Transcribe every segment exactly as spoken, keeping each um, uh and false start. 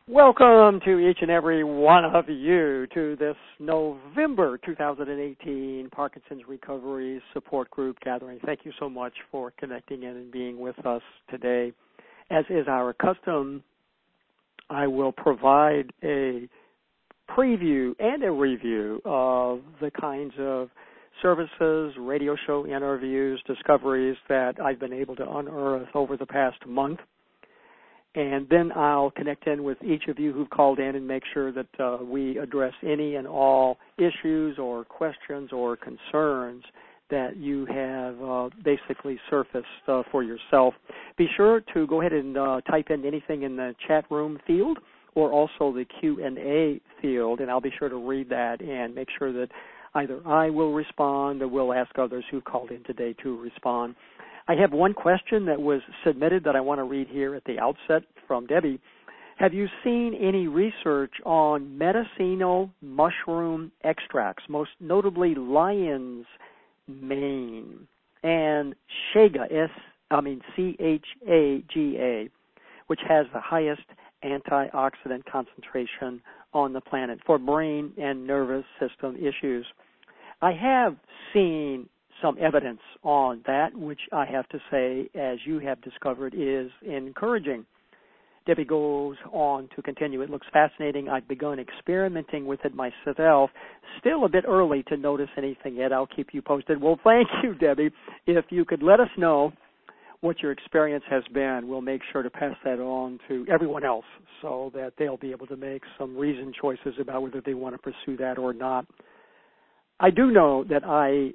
Welcome to each and every one of you to this November two thousand eighteen Parkinson's Recovery Support Group gathering. Thank you so much for connecting in and being with us today. As is our custom, I will provide a preview and a review of the kinds of services, radio show interviews, discoveries that I've been able to unearth over the past month. And then I'll connect in with each of you who've called in and make sure that uh, we address any and all issues or questions or concerns that you have uh, basically surfaced uh, for yourself. Be sure to go ahead and uh, type in anything in the chat room field or also the Q and A field, and I'll be sure to read that and make sure that either I will respond or we'll ask others who called in today to respond. I have one question that was submitted that I want to read here at the outset from Debbie. Have you seen any research on medicinal mushroom extracts, most notably lion's mane and chaga, S, I mean C H A G A, which has the highest antioxidant concentration on the planet for brain and nervous system issues? I have seen some evidence on that, which I have to say, as you have discovered, is encouraging. Debbie goes on to continue. It looks fascinating. I've begun experimenting with it myself. Still a bit early to notice anything yet. I'll keep you posted. Well, thank you, Debbie. If you could let us know what your experience has been, we'll make sure to pass that on to everyone else so that they'll be able to make some reasoned choices about whether they want to pursue that or not. I do know that I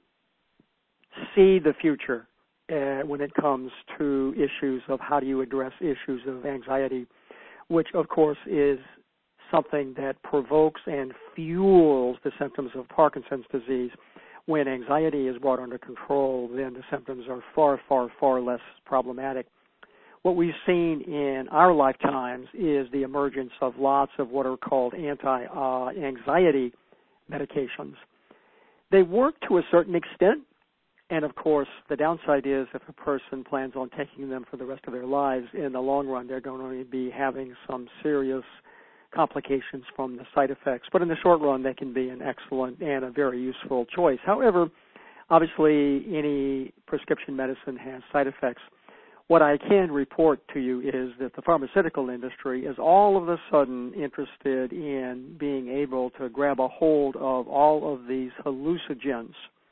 see the future uh, when it comes to issues of how do you address issues of anxiety, which, of course, is something that provokes and fuels the symptoms of Parkinson's disease. When anxiety is brought under control, then the symptoms are far, far, far less problematic. What we've seen in our lifetimes is the emergence of lots of what are called anti-anxiety medications. They work to a certain extent. And, of course, the downside is if a person plans on taking them for the rest of their lives, in the long run, they're going to be having some serious complications from the side effects. But in the short run, they can be an excellent and a very useful choice. However, obviously, any prescription medicine has side effects. What I can report to you is that the pharmaceutical industry is all of a sudden interested in being able to grab a hold of all of these hallucinogens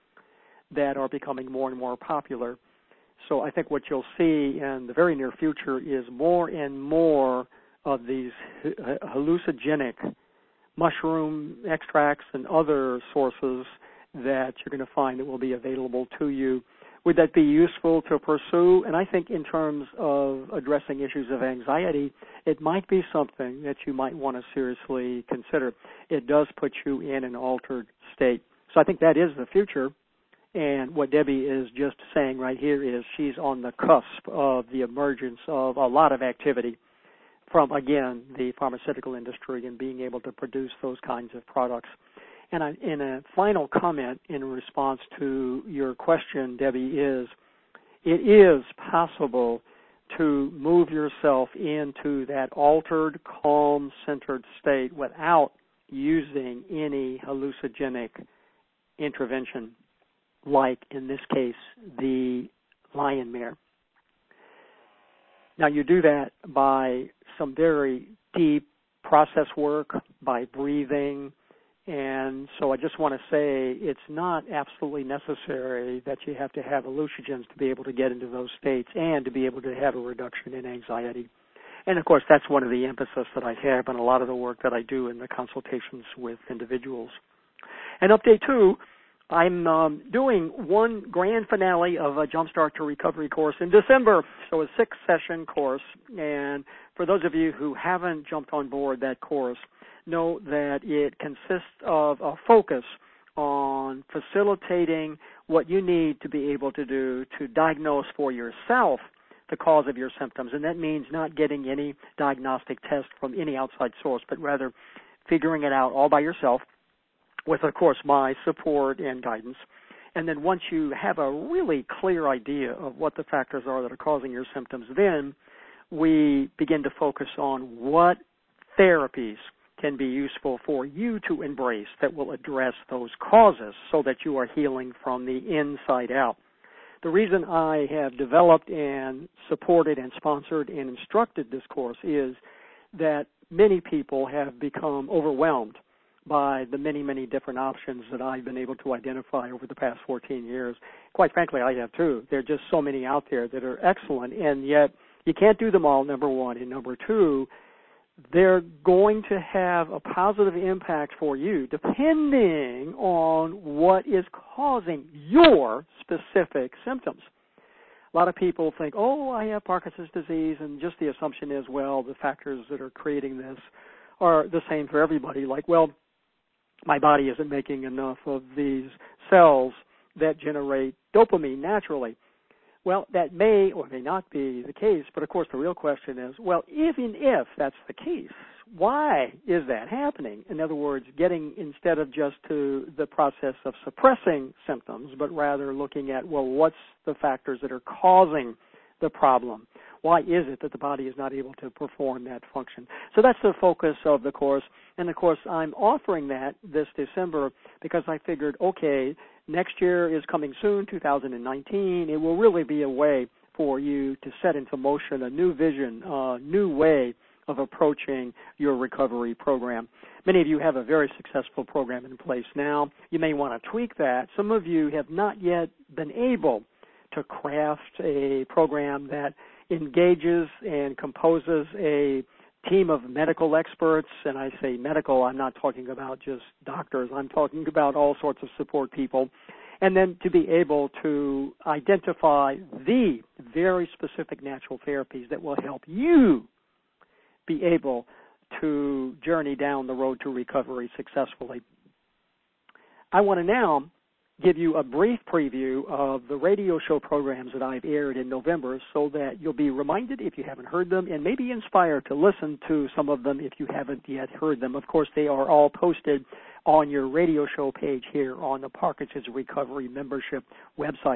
that are becoming more and more popular. So I think what you'll see in the very near future is more and more of these hallucinogenic mushroom extracts and other sources that you're going to find that will be available to you. Would that be useful to pursue? And I think in terms of addressing issues of anxiety, it might be something that you might want to seriously consider. It does put you in an altered state. So I think that is the future. And what Debbie is just saying right here is she's on the cusp of the emergence of a lot of activity from, again, the pharmaceutical industry and being able to produce those kinds of products. And I, in a final comment in response to your question, Debbie, is it is possible to move yourself into that altered, calm, centered state without using any hallucinogenic intervention, like, in this case, the lion mare. Now, you do that by some very deep process work, by breathing, and so I just want to say it's not absolutely necessary that you have to have hallucinogens to be able to get into those states and to be able to have a reduction in anxiety. And, of course, that's one of the emphasis that I have on a lot of the work that I do in the consultations with individuals. And update two, I'm um, doing one grand finale of a Jumpstart to Recovery course in December, so a six-session course. And for those of you who haven't jumped on board that course, know that it consists of a focus on facilitating what you need to be able to do to diagnose for yourself the cause of your symptoms. And that means not getting any diagnostic test from any outside source, but rather figuring it out all by yourself, with, of course, my support and guidance. And then once you have a really clear idea of what the factors are that are causing your symptoms, then we begin to focus on what therapies can be useful for you to embrace that will address those causes so that you are healing from the inside out. The reason I have developed and supported and sponsored and instructed this course is that many people have become overwhelmed by the many, many different options that I've been able to identify over the past fourteen years. Quite frankly, I have too. There are just so many out there that are excellent, and yet you can't do them all, number one. And number two, they're going to have a positive impact for you depending on what is causing your specific symptoms. A lot of people think, oh, I have Parkinson's disease, and just the assumption is, well, the factors that are creating this are the same for everybody. Like, well, my body isn't making enough of these cells that generate dopamine naturally. Well, that may or may not be the case, but of course the real question is, well, even if that's the case, why is that happening? In other words, getting instead of just to the process of suppressing symptoms, but rather looking at, well, what's the factors that are causing the problem? Why is it that the body is not able to perform that function? So that's the focus of the course. And, of course, I'm offering that this December because I figured, okay, next year is coming soon, two thousand nineteen. It will really be a way for you to set into motion a new vision, a new way of approaching your recovery program. Many of you have a very successful program in place now. You may want to tweak that. Some of you have not yet been able to craft a program that engages and composes a team of medical experts, and I say medical, I'm not talking about just doctors, I'm talking about all sorts of support people, and then to be able to identify the very specific natural therapies that will help you be able to journey down the road to recovery successfully. I want to now give you a brief preview of the radio show programs that I've aired in November so that you'll be reminded if you haven't heard them and maybe inspired to listen to some of them if you haven't yet heard them. Of course, they are all posted on your radio show page here on the Parkinson's Recovery membership websites.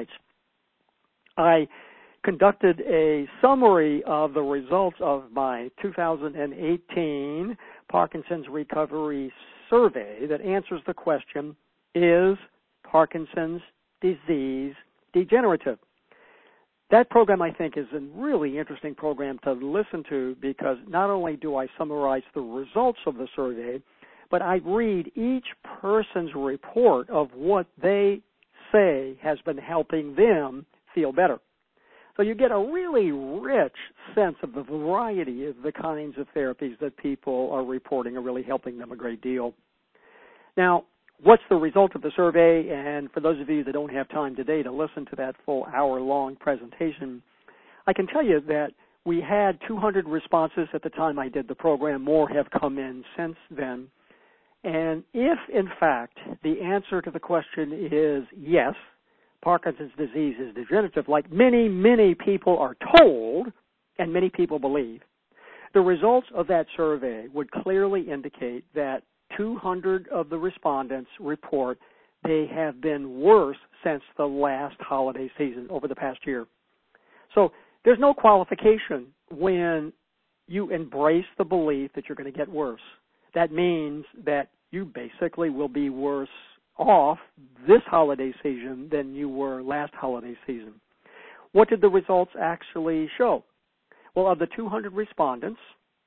I conducted a summary of the results of my two thousand eighteen Parkinson's Recovery Survey that answers the question, is Parkinson's disease degenerative? That program, I think, is a really interesting program to listen to because not only do I summarize the results of the survey, but I read each person's report of what they say has been helping them feel better. So you get a really rich sense of the variety of the kinds of therapies that people are reporting are really helping them a great deal. Now, what's the result of the survey? And for those of you that don't have time today to listen to that full hour-long presentation, I can tell you that we had two hundred responses at the time I did the program. More have come in since then. And if, in fact, the answer to the question is yes, Parkinson's disease is degenerative, like many, many people are told and many people believe, the results of that survey would clearly indicate that two hundred of the respondents report they have been worse since the last holiday season over the past year. So there's no qualification when you embrace the belief that you're going to get worse. That means that you basically will be worse off this holiday season than you were last holiday season. What did the results actually show? Well, of the two hundred respondents,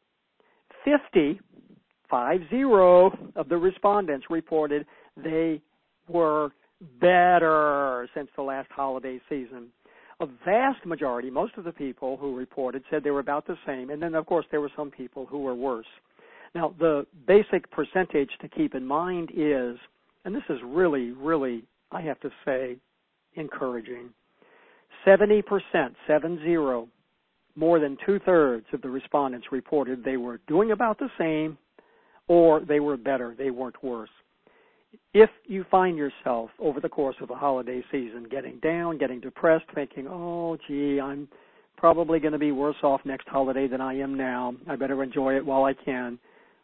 fifty, five zero of the respondents reported they were better since the last holiday season. A vast majority, most of the people who reported said they were about the same, and then, of course, there were some people who were worse. Now, the basic percentage to keep in mind is, and this is really, really, I have to say, encouraging, seventy percent, seven zero, more than two-thirds of the respondents reported they were doing about the same or they were better, they weren't worse. If you find yourself over the course of a holiday season getting down, getting depressed, thinking, oh, gee, I'm probably going to be worse off next holiday than I am now, I better enjoy it while I can,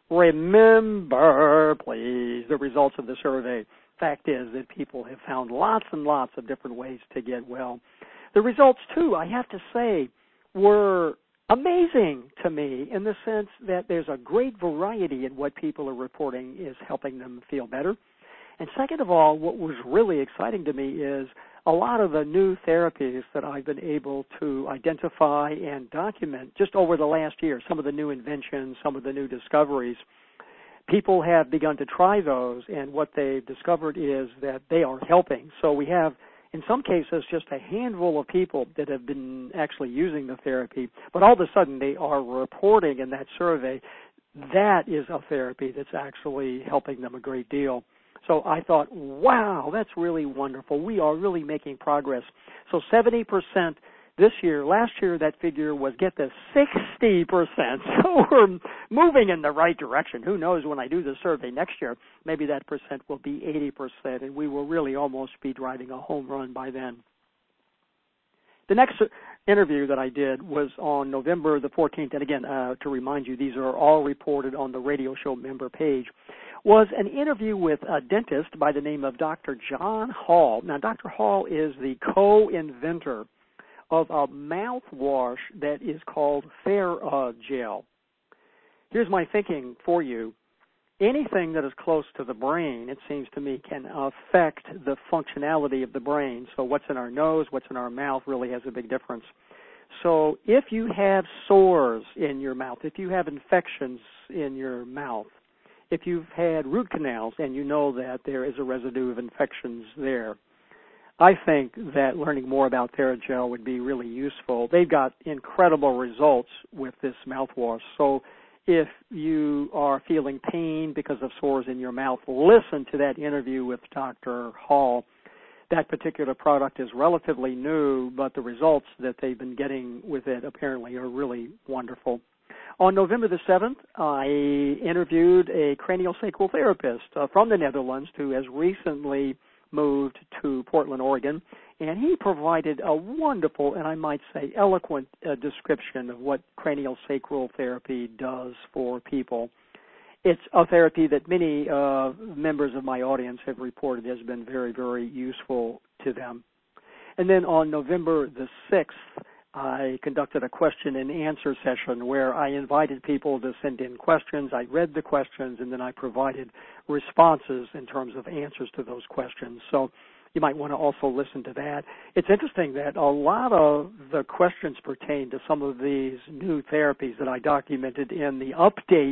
remember, please, the results of the survey. Fact is that people have found lots and lots of different ways to get well. The results, too, I have to say, were amazing to me in the sense that there's a great variety in what people are reporting is helping them feel better. And second of all, what was really exciting to me is a lot of the new therapies that I've been able to identify and document just over the last year, some of the new inventions, some of the new discoveries, people have begun to try those, and what they've discovered is that they are helping. So we have, in some cases, just a handful of people that have been actually using the therapy, but all of a sudden they are reporting in that survey that is a therapy that's actually helping them a great deal. So I thought, wow, that's really wonderful. We are really making progress. So seventy percent this year. Last year that figure was, get this, sixty percent. So we're moving in the right direction. Who knows, when I do the survey next year, maybe that percent will be eighty percent, and we will really almost be driving a home run by then. The next interview that I did was on November the fourteenth, and again, uh, to remind you, these are all reported on the radio show member page, was an interview with a dentist by the name of Doctor John Hall. Now, Doctor Hall is the co-inventor of a mouthwash that is called TheraGel. Here's my thinking for you. Anything that is close to the brain, it seems to me, can affect the functionality of the brain. So what's in our nose, what's in our mouth really has a big difference. So if you have sores in your mouth, if you have infections in your mouth, if you've had root canals and you know that there is a residue of infections there, I think that learning more about TheraGel would be really useful. They've got incredible results with this mouthwash. So if you are feeling pain because of sores in your mouth, listen to that interview with Doctor Hall. That particular product is relatively new, but the results that they've been getting with it apparently are really wonderful. On November the seventh, I interviewed a craniosacral therapist uh, from the Netherlands who has recently moved to Portland, Oregon, and he provided a wonderful and I might say eloquent uh, description of what craniosacral therapy does for people. It's a therapy that many uh, members of my audience have reported has been very, very useful to them. And then on November the sixth, I conducted a question and answer session where I invited people to send in questions. I read the questions, and then I provided responses in terms of answers to those questions. So you might want to also listen to that. It's interesting that a lot of the questions pertain to some of these new therapies that I documented in the update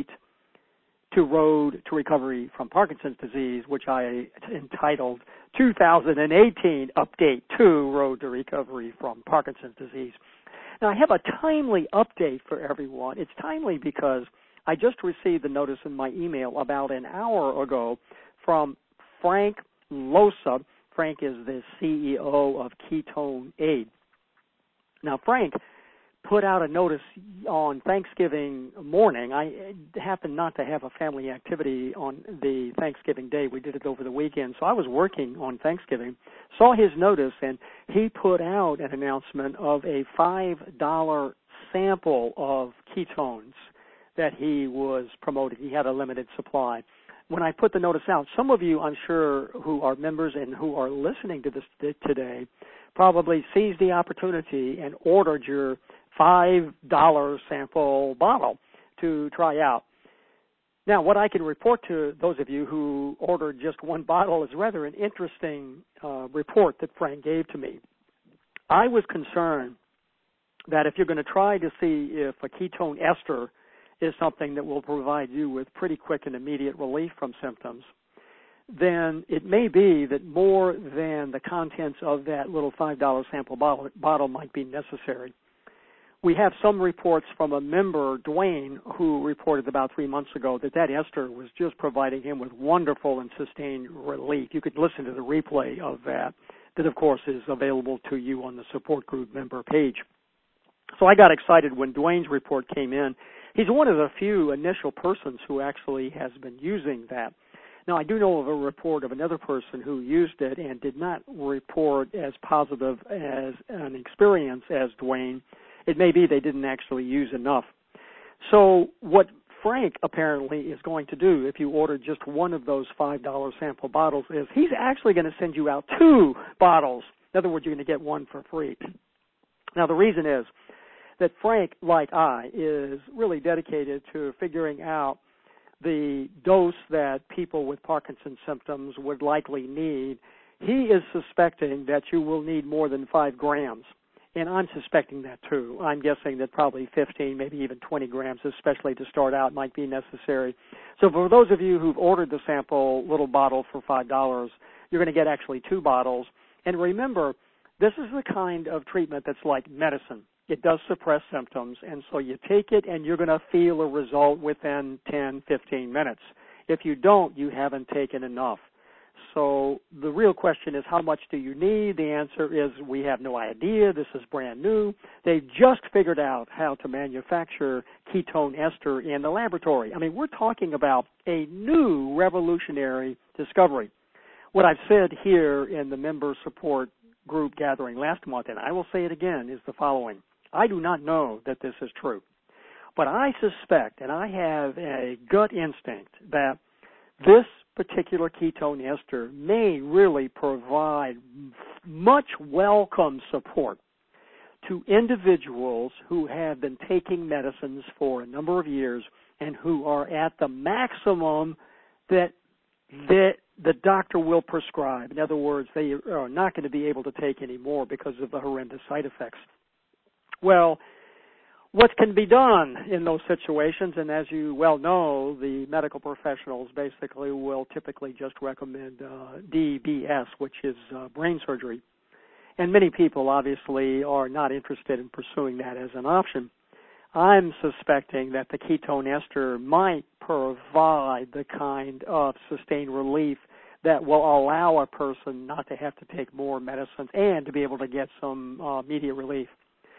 to Road to Recovery from Parkinson's Disease, which I entitled two thousand eighteen Update to Road to Recovery from Parkinson's Disease. Now, I have a timely update for everyone. It's timely because I just received the notice in my email about an hour ago from Frank Losa. Frank is the C E O of Ketone Aid. Now, Frank put out a notice on Thanksgiving morning. I happened not to have a family activity on the Thanksgiving day. We did it over the weekend, so I was working on Thanksgiving, saw his notice, and he put out an announcement of a five dollar sample of ketones that he was promoting. He had a limited supply. When I put the notice out, some of you, I'm sure, who are members and who are listening to this today probably seized the opportunity and ordered your five dollar sample bottle to try out. Now, what I can report to those of you who ordered just one bottle is rather an interesting uh, report that Frank gave to me. I was concerned that if you're going to try to see if a ketone ester is something that will provide you with pretty quick and immediate relief from symptoms, then it may be that more than the contents of that little five dollar sample bottle, bottle might be necessary. We have some reports from a member, Dwayne, who reported about three months ago that that ester was just providing him with wonderful and sustained relief. You could listen to the replay of that. That, of course, is available to you on the support group member page. So I got excited when Dwayne's report came in. He's one of the few initial persons who actually has been using that. Now, I do know of a report of another person who used it and did not report as positive as an experience as Dwayne. It may be they didn't actually use enough. So what Frank apparently is going to do if you order just one of those five dollar sample bottles is he's actually going to send you out two bottles. In other words, you're going to get one for free. Now, the reason is that Frank, like I, is really dedicated to figuring out the dose that people with Parkinson's symptoms would likely need. He is suspecting that you will need more than five grams. And I'm suspecting that too. I'm guessing that probably fifteen, maybe even twenty grams, especially to start out, might be necessary. So for those of you who've ordered the sample little bottle for five dollars, you're going to get actually two bottles. And remember, this is the kind of treatment that's like medicine. It does suppress symptoms, and so you take it and you're going to feel a result within ten, fifteen minutes. If you don't, you haven't taken enough. So the real question is, how much do you need? The answer is, we have no idea. This is brand new. They've just figured out how to manufacture ketone ester in the laboratory. I mean, we're talking about a new revolutionary discovery. What I've said here in the member support group gathering last month, and I will say it again, is the following. I do not know that this is true, but I suspect, and I have a gut instinct, that this particular ketone ester may really provide much welcome support to individuals who have been taking medicines for a number of years and who are at the maximum that that the doctor will prescribe. In other words, they are not going to be able to take any more because of the horrendous side effects. Well, what can be done in those situations? And as you well know, the medical professionals basically will typically just recommend uh, D B S, which is uh, brain surgery. And many people obviously are not interested in pursuing that as an option. I'm suspecting that the ketone ester might provide the kind of sustained relief that will allow a person not to have to take more medicines and to be able to get some uh, immediate relief.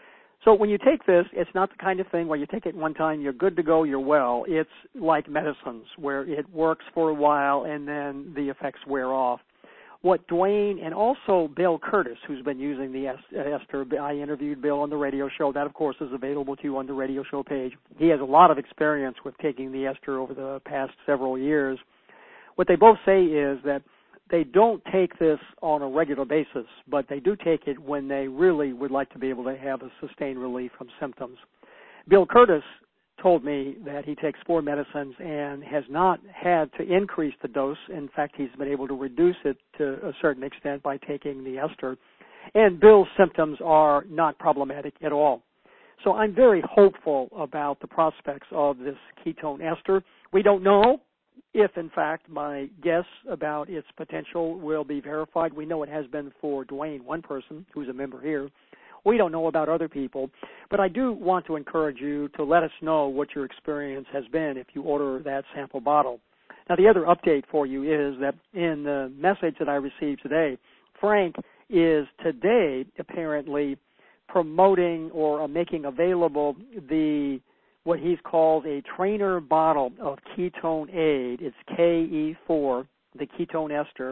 So when you take this, it's not the kind of thing where you take it one time, you're good to go, you're well. It's like medicines where it works for a while and then the effects wear off. What Dwayne and also Bill Curtis, who's been using the ester, I interviewed Bill on the radio show. That, of course, is available to you on the radio show page. He has a lot of experience with taking the ester over the past several years. What they both say is that they don't take this on a regular basis, but they do take it when they really would like to be able to have a sustained relief from symptoms. Bill Curtis told me that he takes four medicines and has not had to increase the dose. In fact, he's been able to reduce it to a certain extent by taking the ester. And Bill's symptoms are not problematic at all. So I'm very hopeful about the prospects of this ketone ester. We don't know if, in fact, my guess about its potential will be verified. We know it has been for Dwayne, one person who's a member here. We don't know about other people, but I do want to encourage you to let us know what your experience has been if you order that sample bottle. Now, the other update for you is that in the message that I received today, Frank is today apparently promoting or making available the what he's called a trainer bottle of Ketone Aid. It's K E four, the ketone ester,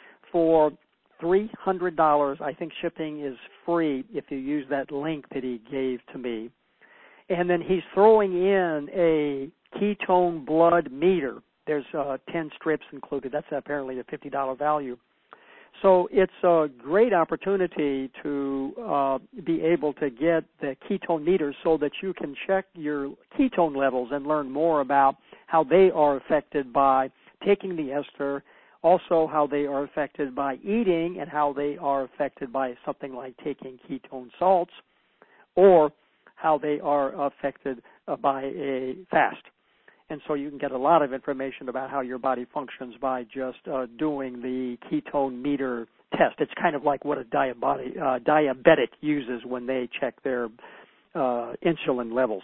for three hundred dollars. I think shipping is free if you use that link that he gave to me. And then he's throwing in a ketone blood meter. There's uh, ten strips included. That's apparently a fifty dollars value. So it's a great opportunity to uh, be able to get the ketone meter so that you can check your ketone levels and learn more about how they are affected by taking the ester, also how they are affected by eating and how they are affected by something like taking ketone salts, or how they are affected uh, by a fast. And so you can get a lot of information about how your body functions by just uh, doing the ketone meter test. It's kind of like what a diabetic, uh, diabetic uses when they check their uh, insulin levels.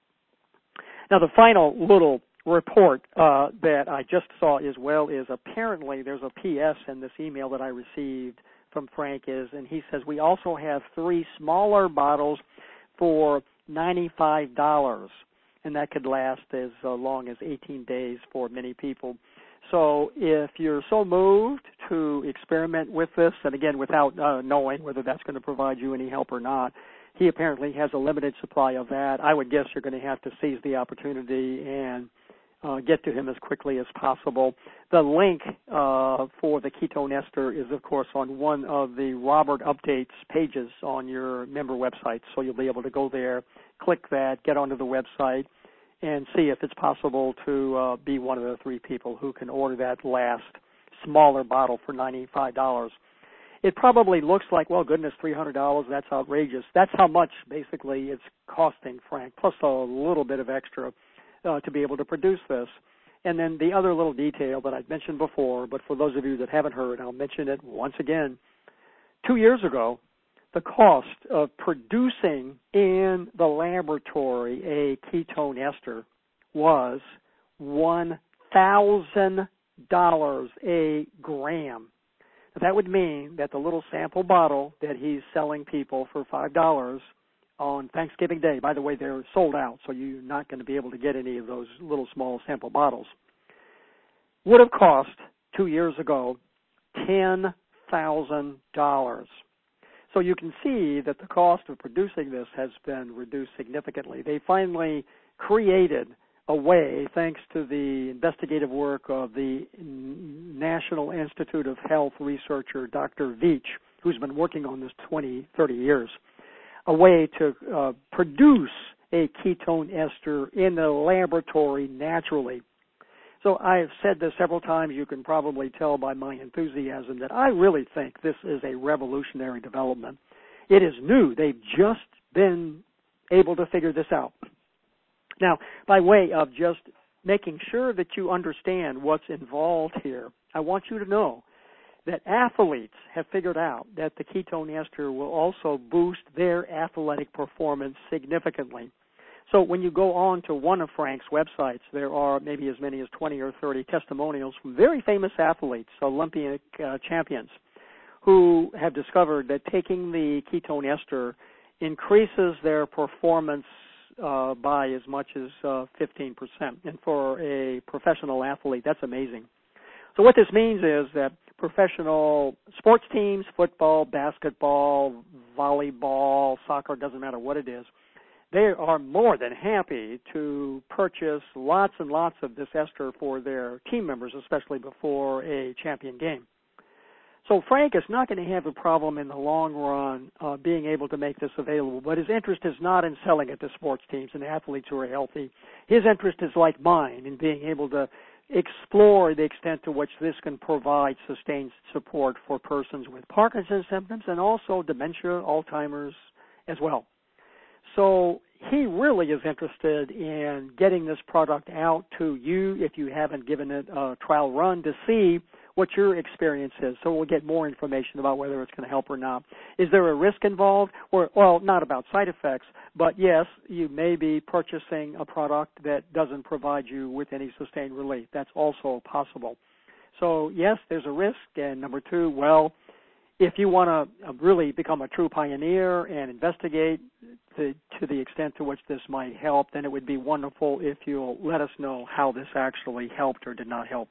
Now, the final little report uh, that I just saw as well is apparently there's a P S in this email that I received from Frank, is, and he says we also have three smaller bottles for ninety-five dollars. And that could last as uh, long as eighteen days for many people. So if you're so moved to experiment with this, and again, without uh, knowing whether that's going to provide you any help or not, he apparently has a limited supply of that. I would guess you're going to have to seize the opportunity and uh, get to him as quickly as possible. The link uh, for the ketone ester is, of course, on one of the Robert Updates pages on your member website. So you'll be able to go there, click that, get onto the website, and see if it's possible to uh, be one of the three people who can order that last smaller bottle for ninety-five dollars. It probably looks like, well, goodness, three hundred dollars, that's outrageous. That's how much, basically, it's costing, Frank, plus a little bit of extra uh, to be able to produce this. And then the other little detail that I've mentioned before, but for those of you that haven't heard, I'll mention it once again. Two years ago, the cost of producing in the laboratory a ketone ester was one thousand dollars a gram. That would mean that the little sample bottle that he's selling people for five dollars on Thanksgiving Day, by the way, they're sold out, so you're not going to be able to get any of those little small sample bottles, would have cost, two years ago, ten thousand dollars. So you can see that the cost of producing this has been reduced significantly. They finally created a way, thanks to the investigative work of the National Institute of Health researcher Doctor Veach, who's been working on this twenty, thirty years, a way to uh, produce a ketone ester in the laboratory naturally. So I've said this several times. You can probably tell by my enthusiasm that I really think this is a revolutionary development. It is new. They've just been able to figure this out. Now, by way of just making sure that you understand what's involved here, I want you to know that athletes have figured out that the ketone ester will also boost their athletic performance significantly. So when you go on to one of Frank's websites, there are maybe as many as twenty or thirty testimonials from very famous athletes, Olympic uh, champions, who have discovered that taking the ketone ester increases their performance uh, by as much as uh, fifteen percent. And for a professional athlete, that's amazing. So what this means is that professional sports teams, football, basketball, volleyball, soccer, doesn't matter what it is, they are more than happy to purchase lots and lots of this ester for their team members, especially before a champion game. So Frank is not going to have a problem in the long run uh, being able to make this available, but his interest is not in selling it to sports teams and athletes who are healthy. His interest is like mine in being able to explore the extent to which this can provide sustained support for persons with Parkinson's symptoms and also dementia, Alzheimer's as well. So he really is interested in getting this product out to you if you haven't given it a trial run to see what your experience is. So we'll get more information about whether it's going to help or not. Is there a risk involved? Or, well, not about side effects, but yes, you may be purchasing a product that doesn't provide you with any sustained relief. That's also possible. So yes, there's a risk. And number two, well, if you want to really become a true pioneer and investigate the, to the extent to which this might help, then it would be wonderful if you'll let us know how this actually helped or did not help.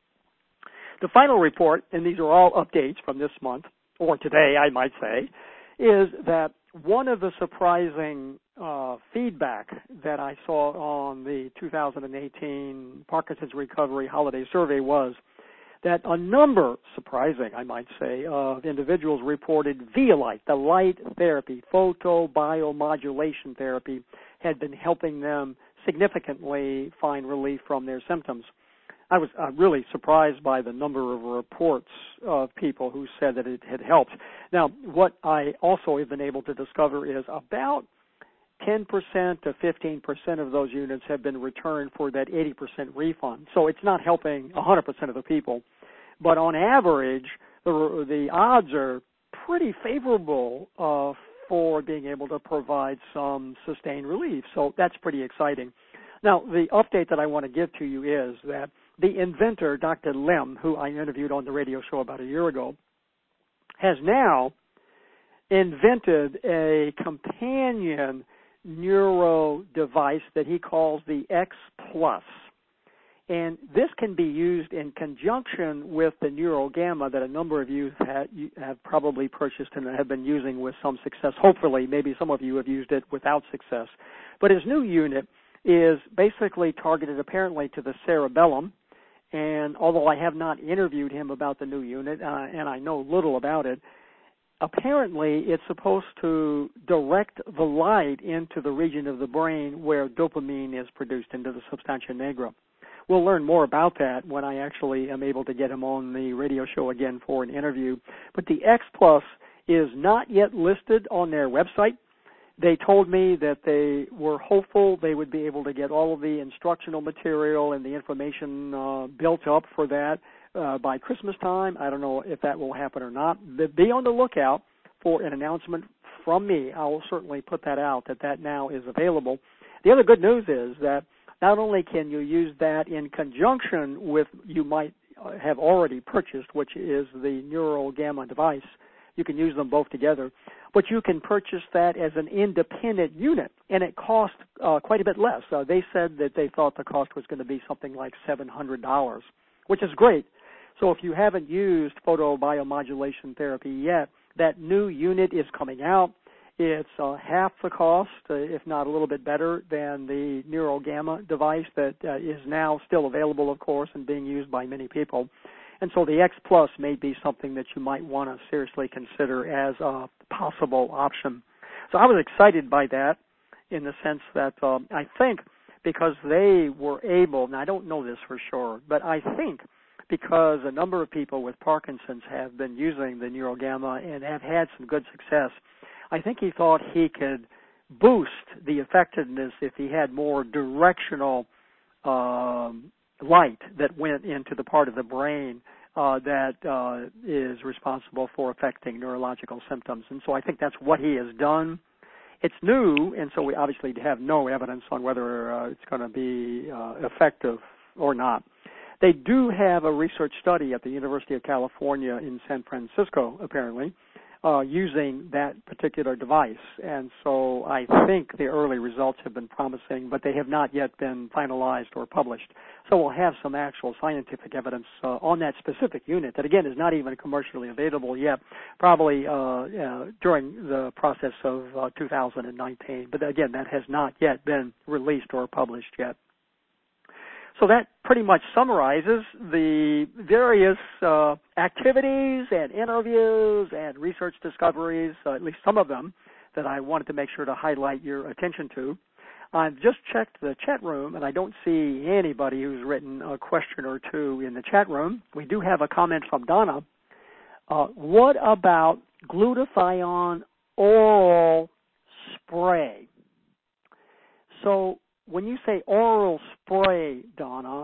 The final report, and these are all updates from this month, or today I might say, is that one of the surprising uh, feedback that I saw on the two thousand eighteen Parkinson's Recovery Holiday Survey was that a number, surprising I might say, of individuals reported Vialight, the light therapy, photobiomodulation therapy, had been helping them significantly find relief from their symptoms. I was uh, really surprised by the number of reports of people who said that it had helped. Now, what I also have been able to discover is about ten percent to fifteen percent of those units have been returned for that eighty percent refund. So it's not helping one hundred percent of the people. But on average, the, the odds are pretty favorable uh, for being able to provide some sustained relief. So that's pretty exciting. Now, the update that I want to give to you is that the inventor, Doctor Lim, who I interviewed on the radio show about a year ago, has now invented a companion neuro device that he calls the X Plus. And this can be used in conjunction with the NeuroGamma that a number of you have, have probably purchased and have been using with some success. Hopefully, maybe some of you have used it without success. But his new unit is basically targeted apparently to the cerebellum. And although I have not interviewed him about the new unit, uh, and I know little about it, apparently it's supposed to direct the light into the region of the brain where dopamine is produced, into the substantia nigra. We'll learn more about that when I actually am able to get him on the radio show again for an interview. But the X Plus is not yet listed on their website. They told me that they were hopeful they would be able to get all of the instructional material and the information uh, built up for that uh, by Christmas time. I don't know if that will happen or not. But be on the lookout for an announcement from me. I will certainly put that out, that that now is available. The other good news is that not only can you use that in conjunction with you might have already purchased, which is the Neural Gamma device. You can use them both together. But you can purchase that as an independent unit, and it costs uh, quite a bit less. Uh, they said that they thought the cost was going to be something like seven hundred dollars, which is great. So if you haven't used photobiomodulation therapy yet, that new unit is coming out. It's uh, half the cost, uh, if not a little bit better, than the Neural Gamma device that uh, is now still available, of course, and being used by many people. And so the X Plus may be something that you might want to seriously consider as a possible option. So I was excited by that in the sense that um, I think because they were able, and I don't know this for sure, but I think because a number of people with Parkinson's have been using the Neural Gamma and have had some good success, I think he thought he could boost the effectiveness if he had more directional um, light that went into the part of the brain uh, that uh, is responsible for affecting neurological symptoms. And so I think that's what he has done. It's new, and so we obviously have no evidence on whether uh, it's going to be uh, effective or not. They do have a research study at the University of California in San Francisco, apparently, Uh, using that particular device. And so I think the early results have been promising, but they have not yet been finalized or published. So we'll have some actual scientific evidence uh, on that specific unit that, again, is not even commercially available yet, probably uh, uh, during the process of uh, two thousand nineteen. But again, that has not yet been released or published yet. So that pretty much summarizes the various uh, activities and interviews and research discoveries, uh, at least some of them, that I wanted to make sure to highlight your attention to. I've just checked the chat room, and I don't see anybody who's written a question or two in the chat room. We do have a comment from Donna. Uh, what about glutathione oral spray? So when you say oral spray, Donna,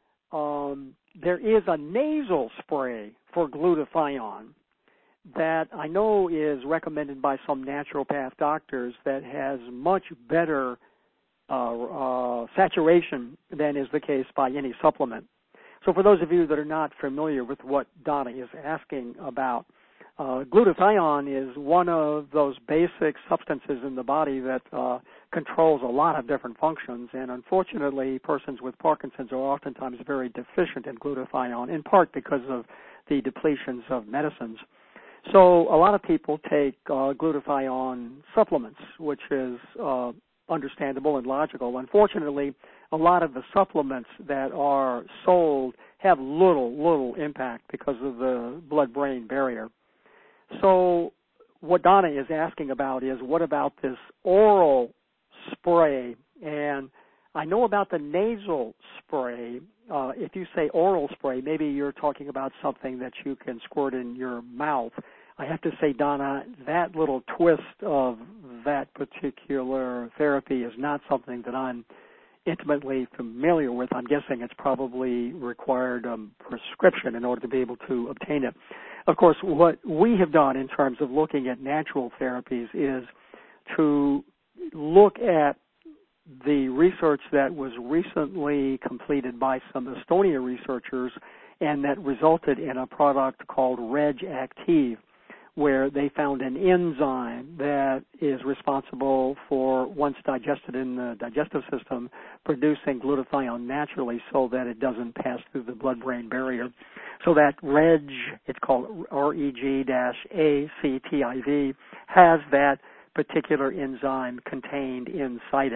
um, there is a nasal spray for glutathione that I know is recommended by some naturopath doctors that has much better uh, uh, saturation than is the case by any supplement. So for those of you that are not familiar with what Donna is asking about, Uh, glutathione is one of those basic substances in the body that uh, controls a lot of different functions, and unfortunately, persons with Parkinson's are oftentimes very deficient in glutathione, in part because of the depletions of medicines. So a lot of people take uh, glutathione supplements, which is uh, understandable and logical. Unfortunately, a lot of the supplements that are sold have little, little impact because of the blood-brain barrier. So what Donna is asking about is, what about this oral spray? And I know about the nasal spray. Uh, if you say oral spray, maybe you're talking about something that you can squirt in your mouth. I have to say, Donna, that little twist of that particular therapy is not something that I'm intimately familiar with. I'm guessing it's probably required um, prescription in order to be able to obtain it. Of course, what we have done in terms of looking at natural therapies is to look at the research that was recently completed by some Estonia researchers and that resulted in a product called RegActive, where they found an enzyme that is responsible for, once digested in the digestive system, producing glutathione naturally so that it doesn't pass through the blood-brain barrier. So that Reg, it's called R E G A C T I V, has that particular enzyme contained inside it.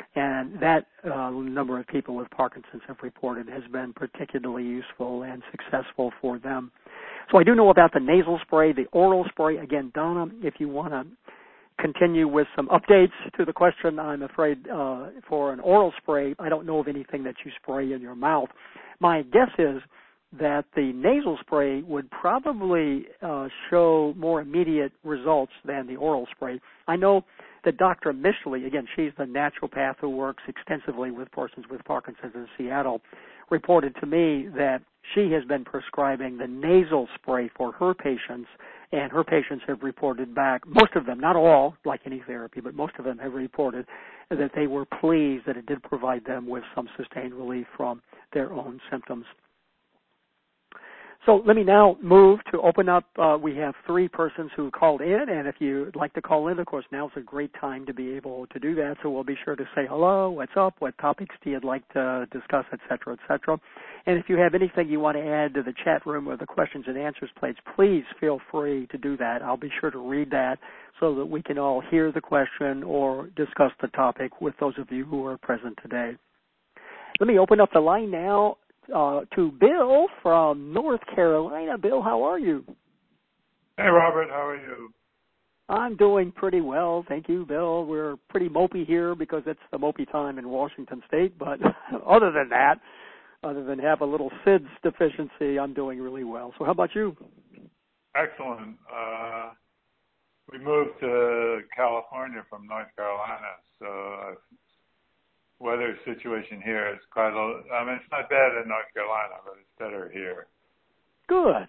And that uh, number of people with Parkinson's have reported has been particularly useful and successful for them. So I do know about the nasal spray, the oral spray. Again, Donna, if you want to continue with some updates to the question, I'm afraid uh, for an oral spray, I don't know of anything that you spray in your mouth. My guess is that the nasal spray would probably uh, show more immediate results than the oral spray. I know that Doctor Mishley, again, she's the naturopath who works extensively with persons with Parkinson's in Seattle, reported to me that she has been prescribing the nasal spray for her patients, and her patients have reported back, most of them, not all, like any therapy, but most of them have reported that they were pleased that it did provide them with some sustained relief from their own symptoms. So let me now move to open up. Uh, we have three persons who called in, and if you'd like to call in, of course, now's a great time to be able to do that. So we'll be sure to say hello, what's up, what topics do you like to discuss, et cetera, et cetera. And if you have anything you want to add to the chat room or the questions and answers page, please feel free to do that. I'll be sure to read that so that we can all hear the question or discuss the topic with those of you who are present today. Let me open up the line now. Uh, to Bill from North Carolina. Bill, how are you? Hey, Robert. How are you? I'm doing pretty well. Thank you, Bill. We're pretty mopey here because it's the mopey time in Washington State. But other than that, other than have a little S I D S deficiency, I'm doing really well. So how about you? Excellent. Uh, we moved to California from North Carolina, so I've weather situation here is quite a, I mean, it's not bad in North Carolina, but it's better here. Good.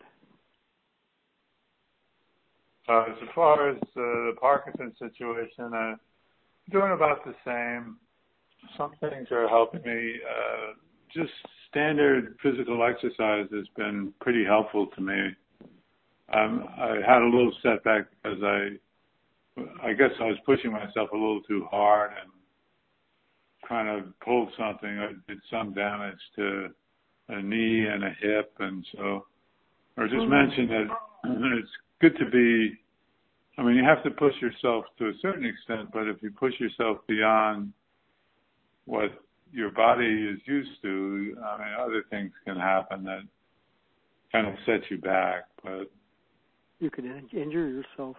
Uh, as far as uh, the Parkinson's situation, I'm doing about the same. Some things are helping me. Uh, just standard physical exercise has been pretty helpful to me. Um, I had a little setback because I, I guess I was pushing myself a little too hard and kind of pulled something. I did some damage to a knee and a hip, and so I just mm-hmm. mentioned that it's good to be, I mean, you have to push yourself to a certain extent, but if you push yourself beyond what your body is used to, I mean, other things can happen that kind of set you back. But you can injure yourself.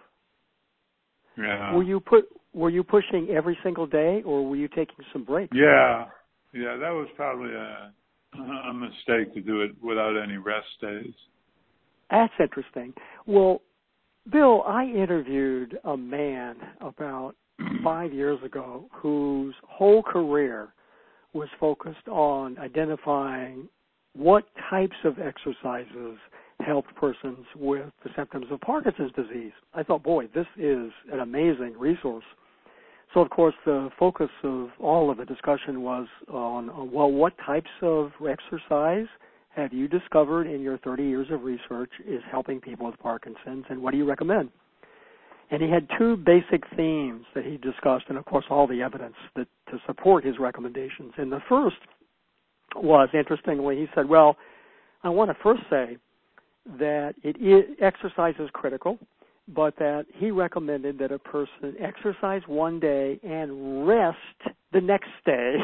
Yeah. Were you put? Were you pushing every single day, or were you taking some breaks? Yeah, yeah, that was probably a, a mistake to do it without any rest days. That's interesting. Well, Bill, I interviewed a man about five years ago whose whole career was focused on identifying what types of exercises helped persons with the symptoms of Parkinson's disease. I thought, boy, this is an amazing resource. So, of course, the focus of all of the discussion was on, uh, well, what types of exercise have you discovered in your thirty years of research is helping people with Parkinson's, and what do you recommend? And he had two basic themes that he discussed, and, of course, all the evidence that, to support his recommendations. And the first was, interestingly, he said, well, I want to first say that it is, exercise is critical, but that he recommended that a person exercise one day and rest the next day,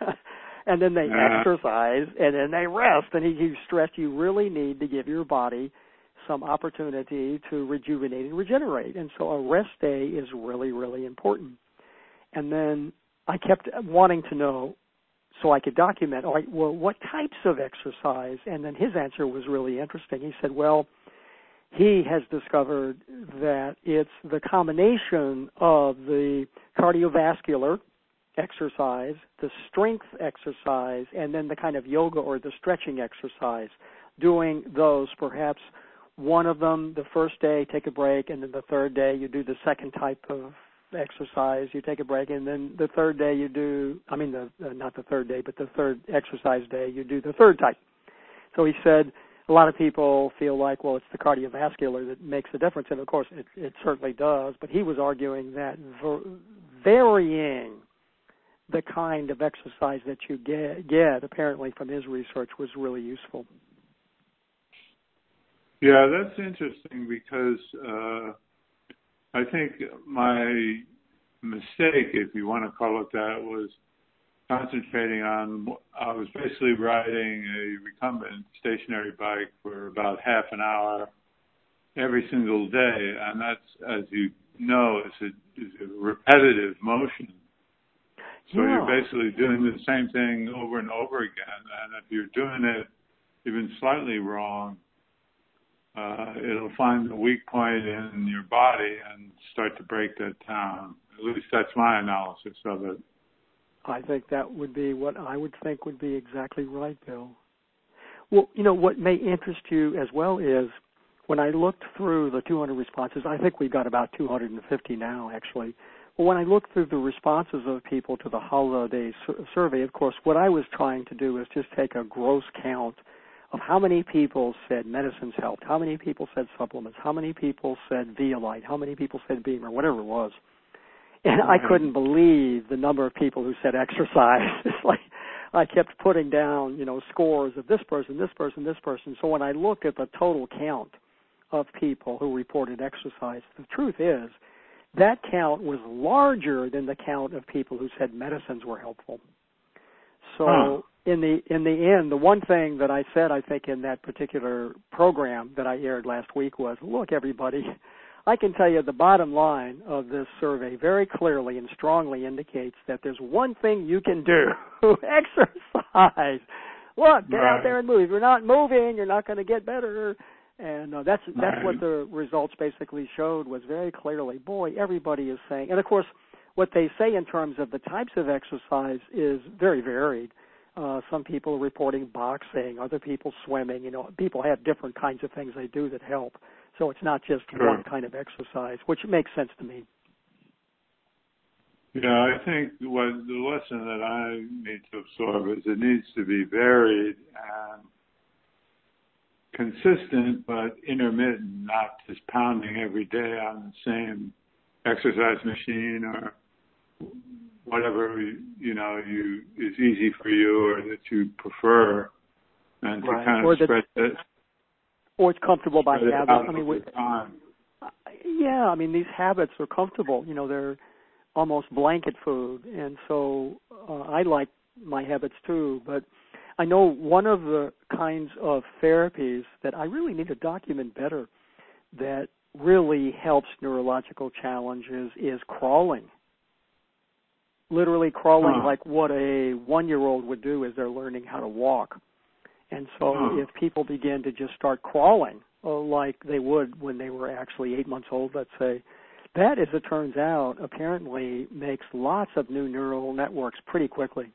and then they yeah. exercise, and then they rest. And he, he stressed you really need to give your body some opportunity to rejuvenate and regenerate. And so a rest day is really, really important. And then I kept wanting to know, so I could document, all right, well, what types of exercise? And then his answer was really interesting. He said, well, he has discovered that it's the combination of the cardiovascular exercise, the strength exercise, and then the kind of yoga or the stretching exercise. Doing those, perhaps one of them the first day, take a break, and then the third day you do the second type of exercise, you take a break, and then the third day you do, I mean, the uh, not the third day, but the third exercise day, you do the third type. So he said a lot of people feel like, well, it's the cardiovascular that makes a difference, and of course it, it certainly does, but he was arguing that ver- varying the kind of exercise that you get, get, apparently from his research, was really useful. Yeah, that's interesting because uh, I think my mistake, if you want to call it that, was concentrating on, I was basically riding a recumbent stationary bike for about half an hour every single day. And that's, as you know, is a, is a repetitive motion. So yeah. you're basically doing the same thing over and over again. And if you're doing it even slightly wrong, uh, it'll find the weak point in your body and start to break that down. At least that's my analysis of it. I think that would be what I would think would be exactly right, Bill. Well, you know, what may interest you as well is when I looked through the two hundred responses, I think we've got about two hundred fifty now, actually. But when I looked through the responses of people to the holiday sur- survey, of course, what I was trying to do is just take a gross count of how many people said medicines helped, how many people said supplements, how many people said Violite, how many people said Beam, or whatever it was. And I couldn't believe the number of people who said exercise. It's like I kept putting down, you know, scores of this person, this person, this person. So when I looked at the total count of people who reported exercise, the truth is that count was larger than the count of people who said medicines were helpful. So huh. in the in the end, the one thing that I said, I think, in that particular program that I aired last week was, look, everybody, I can tell you the bottom line of this survey very clearly and strongly indicates that there's one thing you can do, exercise. Look, get right. out there and move. If you're not moving, you're not going to get better. And uh, that's that's right. what the results basically showed was very clearly, boy, everybody is saying. And, of course, what they say in terms of the types of exercise is very varied. Uh, some people are reporting boxing, other people swimming. You know, people have different kinds of things they do that help. So it's not just sure. one kind of exercise, which makes sense to me. Yeah, I think what the lesson that I need to absorb is it needs to be varied and consistent, but intermittent, not just pounding every day on the same exercise machine or whatever, you know, you is easy for you or that you prefer, and to right. kind or of that, spread it. Or it's comfortable by spread habit. I mean, with, time. yeah, I mean, these habits are comfortable. You know, they're almost blanket food, and so uh, I like my habits too, but I know one of the kinds of therapies that I really need to document better that really helps neurological challenges is crawling. Literally crawling huh. like what a one-year-old would do as they're learning how to walk. And so huh. if people begin to just start crawling uh, like they would when they were actually eight months old, let's say, that, as it turns out, apparently makes lots of new neural networks pretty quickly.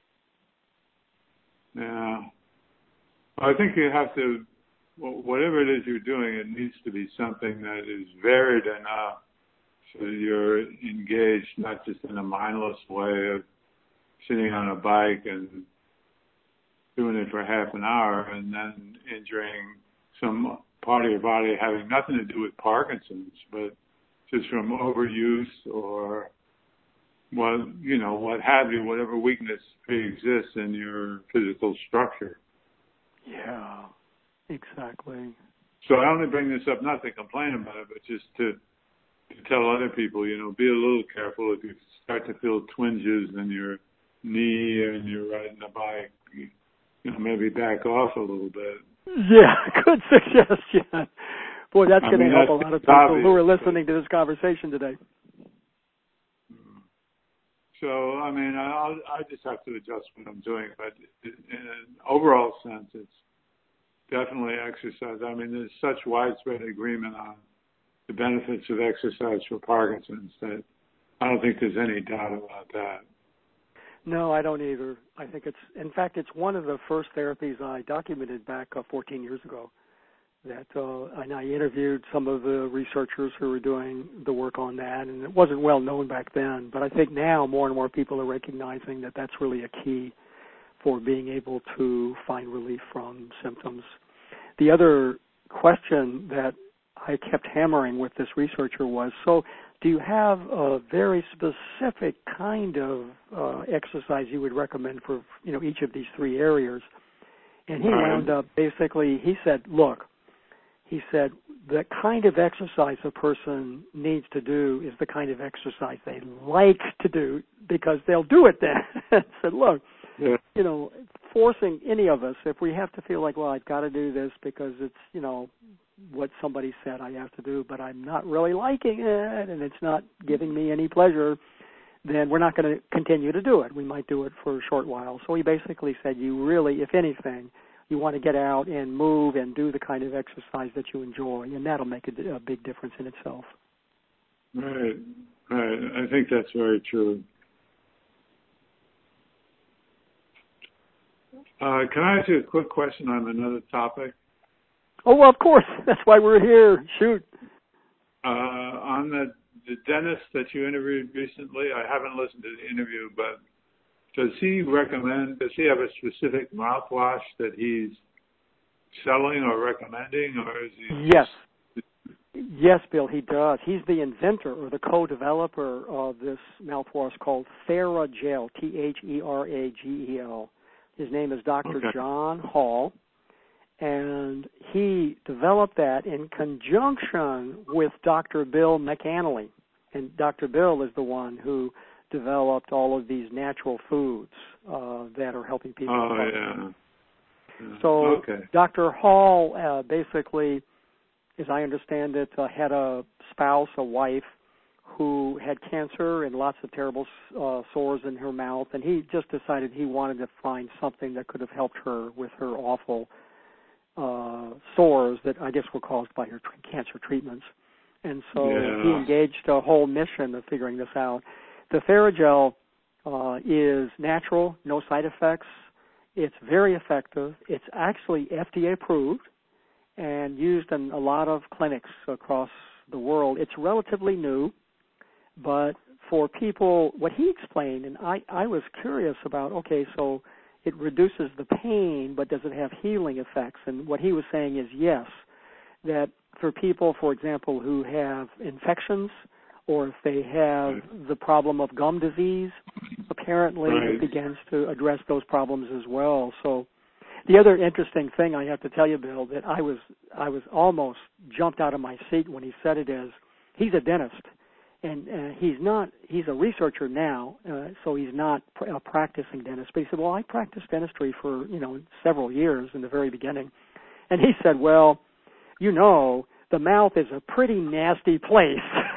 Yeah. I think you have to, whatever it is you're doing, it needs to be something that is varied enough so that you're engaged not just in a mindless way of sitting on a bike and doing it for half an hour and then injuring some part of your body having nothing to do with Parkinson's, but just from overuse or, well, you know, what have you, whatever weakness pre-exists in your physical structure. Yeah, exactly. So I only bring this up not to complain about it, but just to, to tell other people, you know, be a little careful if you start to feel twinges in your knee and you're riding a bike, you, you know, maybe back off a little bit. Yeah, good suggestion. Boy, that's going to help a lot of people obvious, who are listening to this conversation today. So, I mean, I I just have to adjust what I'm doing, but in an overall sense, it's definitely exercise. I mean, there's such widespread agreement on the benefits of exercise for Parkinson's that I don't think there's any doubt about that. No, I don't either. I think it's, in fact, it's one of the first therapies I documented back uh, fourteen years ago. That uh, and I interviewed some of the researchers who were doing the work on that, and it wasn't well known back then. But I think now more and more people are recognizing that that's really a key for being able to find relief from symptoms. The other question that I kept hammering with this researcher was, so do you have a very specific kind of uh, exercise you would recommend for, you know, each of these three areas? And he right. wound up basically, he said, look, he said, the kind of exercise a person needs to do is the kind of exercise they like to do, because they'll do it then. So look, yeah. you know, forcing any of us, if we have to feel like, well, I've got to do this because it's, you know, what somebody said I have to do, but I'm not really liking it and it's not giving me any pleasure, then we're not going to continue to do it. We might do it for a short while. So he basically said you really, if anything, you want to get out and move and do the kind of exercise that you enjoy, and that'll make a, a big difference in itself. Right, right. I think that's very true. Uh, can I ask you a quick question on another topic? Oh, well, of course. That's why we're here. Shoot. Uh, on the, the dentist that you interviewed recently, I haven't listened to the interview, but does he recommend, does he have a specific mouthwash that he's selling or recommending, or is he? Yes. Yes, Bill, he does. He's the inventor or the co-developer of this mouthwash called TheraGel, T H E R A G E L. His name is Doctor Okay. John Hall, and he developed that in conjunction with Doctor Bill McAnally. And Doctor Bill is the one who developed all of these natural foods uh, that are helping people. Oh, yeah. yeah. So okay. Doctor Hall uh, basically, as I understand it, uh, had a spouse, a wife, who had cancer and lots of terrible uh, sores in her mouth, and he just decided he wanted to find something that could have helped her with her awful uh, sores that I guess were caused by her tr- cancer treatments. And so yeah. he engaged a whole mission of figuring this out. The TheraGel uh, is natural, no side effects. It's very effective. It's actually F D A approved and used in a lot of clinics across the world. It's relatively new, but for people, what he explained, and I, I was curious about, okay, so it reduces the pain, but does it have healing effects? And what he was saying is yes, that for people, for example, who have infections, or if they have right. the problem of gum disease, apparently right. it begins to address those problems as well. So the other interesting thing I have to tell you, Bill, that I was I was almost jumped out of my seat when he said it is, he's a dentist, and uh, he's not, he's a researcher now, uh, so he's not a practicing dentist. But he said, well, I practiced dentistry for, you know, several years in the very beginning. And he said, well, you know, the mouth is a pretty nasty place.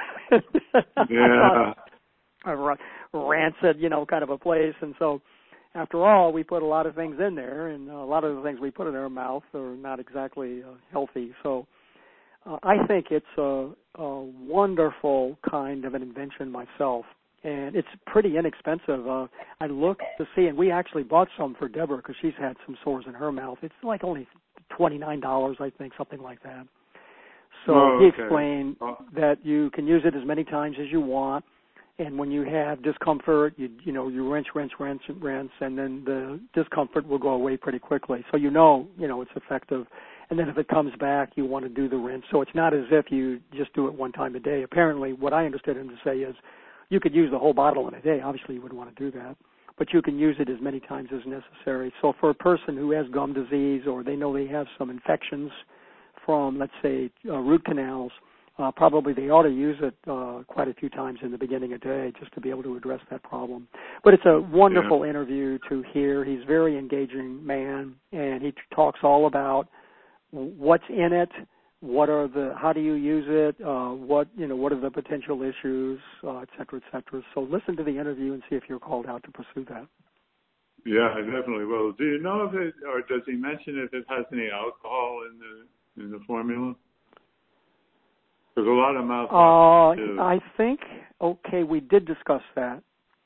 Yeah. a rancid, you know, kind of a place. And so, after all, we put a lot of things in there, and a lot of the things we put in our mouth are not exactly uh, healthy. So, uh, I think it's a, a wonderful kind of an invention myself, and it's pretty inexpensive. Uh, I looked to see, and we actually bought some for Deborah because she's had some sores in her mouth. It's like only twenty-nine dollars, I think, something like that. So oh, he okay. explained oh. that you can use it as many times as you want, and when you have discomfort, you you know you rinse, rinse, rinse, rinse, and then the discomfort will go away pretty quickly. So you know you know it's effective. And then if it comes back, you want to do the rinse. So it's not as if you just do it one time a day. Apparently, what I understood him to say is you could use the whole bottle in a day. Obviously, you wouldn't want to do that. But you can use it as many times as necessary. So for a person who has gum disease, or they know they have some infections from, let's say, uh, root canals, uh, probably they ought to use it uh, quite a few times in the beginning of the day just to be able to address that problem. But it's a wonderful yeah. interview to hear. He's a very engaging man, and he talks all about what's in it, what are the, how do you use it, uh, what, you know, what are the potential issues, uh, et cetera, et cetera. So listen to the interview and see if you're called out to pursue that. Yeah, I definitely will. Do you know if it, or does he mention if it has any alcohol in the in the formula? There's a lot of mouthwash. Uh, too. I think, okay, we did discuss that.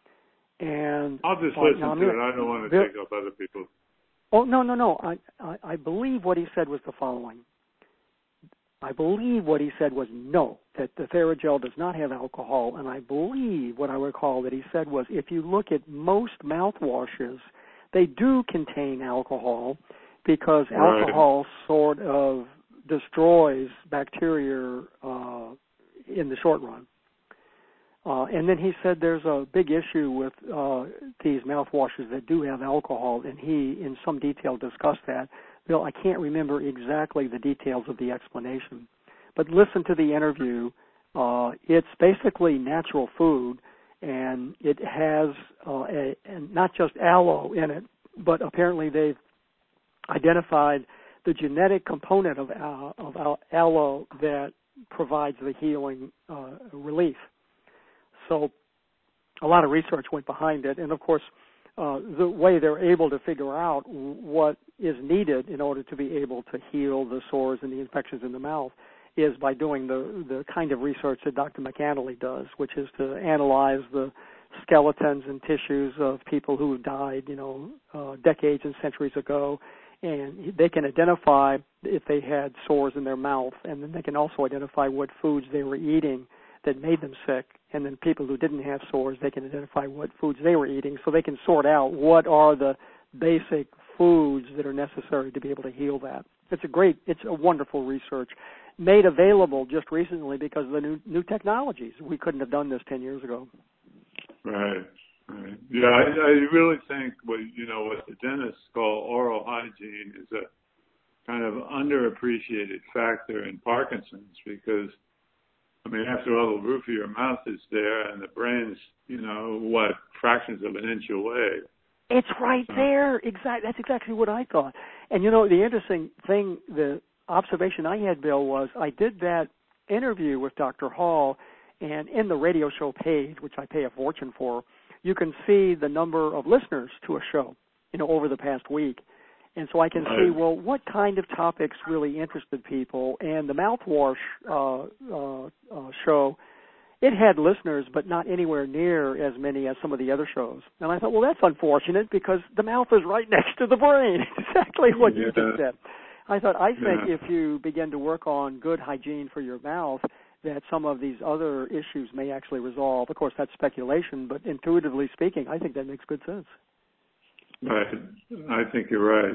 And I'll just uh, listen now, to gonna, it. I don't want to Bill, take up other people's. Oh, no, no, no. I, I, I believe what he said was the following. I believe what he said was no, that the TheraGel does not have alcohol. And I believe what I recall that he said was if you look at most mouthwashes, they do contain alcohol because right. alcohol sort of destroys bacteria uh, in the short run. Uh, and then he said there's a big issue with uh, these mouthwashes that do have alcohol, and he, in some detail, discussed that. Bill, I can't remember exactly the details of the explanation, but listen to the interview. Uh, it's basically natural food, and it has uh, a, and not just aloe in it, but apparently they've identified the genetic component of, uh, of aloe that provides the healing uh, relief. So a lot of research went behind it, and of course, uh, the way they're able to figure out what is needed in order to be able to heal the sores and the infections in the mouth is by doing the, the kind of research that Doctor McAnally does, which is to analyze the skeletons and tissues of people who died, you know, uh, decades and centuries ago, and they can identify if they had sores in their mouth, and then they can also identify what foods they were eating that made them sick, and then people who didn't have sores, they can identify what foods they were eating, so they can sort out what are the basic foods that are necessary to be able to heal that. It's a great, it's a wonderful research made available just recently because of the new new technologies. We couldn't have done this ten years ago. Right, right. Yeah, I, I really think what, you know, what the dentists call oral hygiene is a kind of underappreciated factor in Parkinson's because, I mean, after all, the roof of your mouth is there and the brain's, you know, what, fractions of an inch away. It's right so. there. Exactly. That's exactly what I thought. And, you know, the interesting thing, the observation I had, Bill, was I did that interview with Doctor Hall, and in the radio show page, which I pay a fortune for, you can see the number of listeners to a show, you know, over the past week. And so I can right. see, well, what kind of topics really interested people. And the mouthwash uh, uh, uh, show, it had listeners, but not anywhere near as many as some of the other shows. And I thought, well, that's unfortunate because the mouth is right next to the brain. Exactly what yeah. you just said. I thought, I think yeah. if you begin to work on good hygiene for your mouth, that some of these other issues may actually resolve. Of course, that's speculation, but intuitively speaking, I think that makes good sense. Right. I think you're right.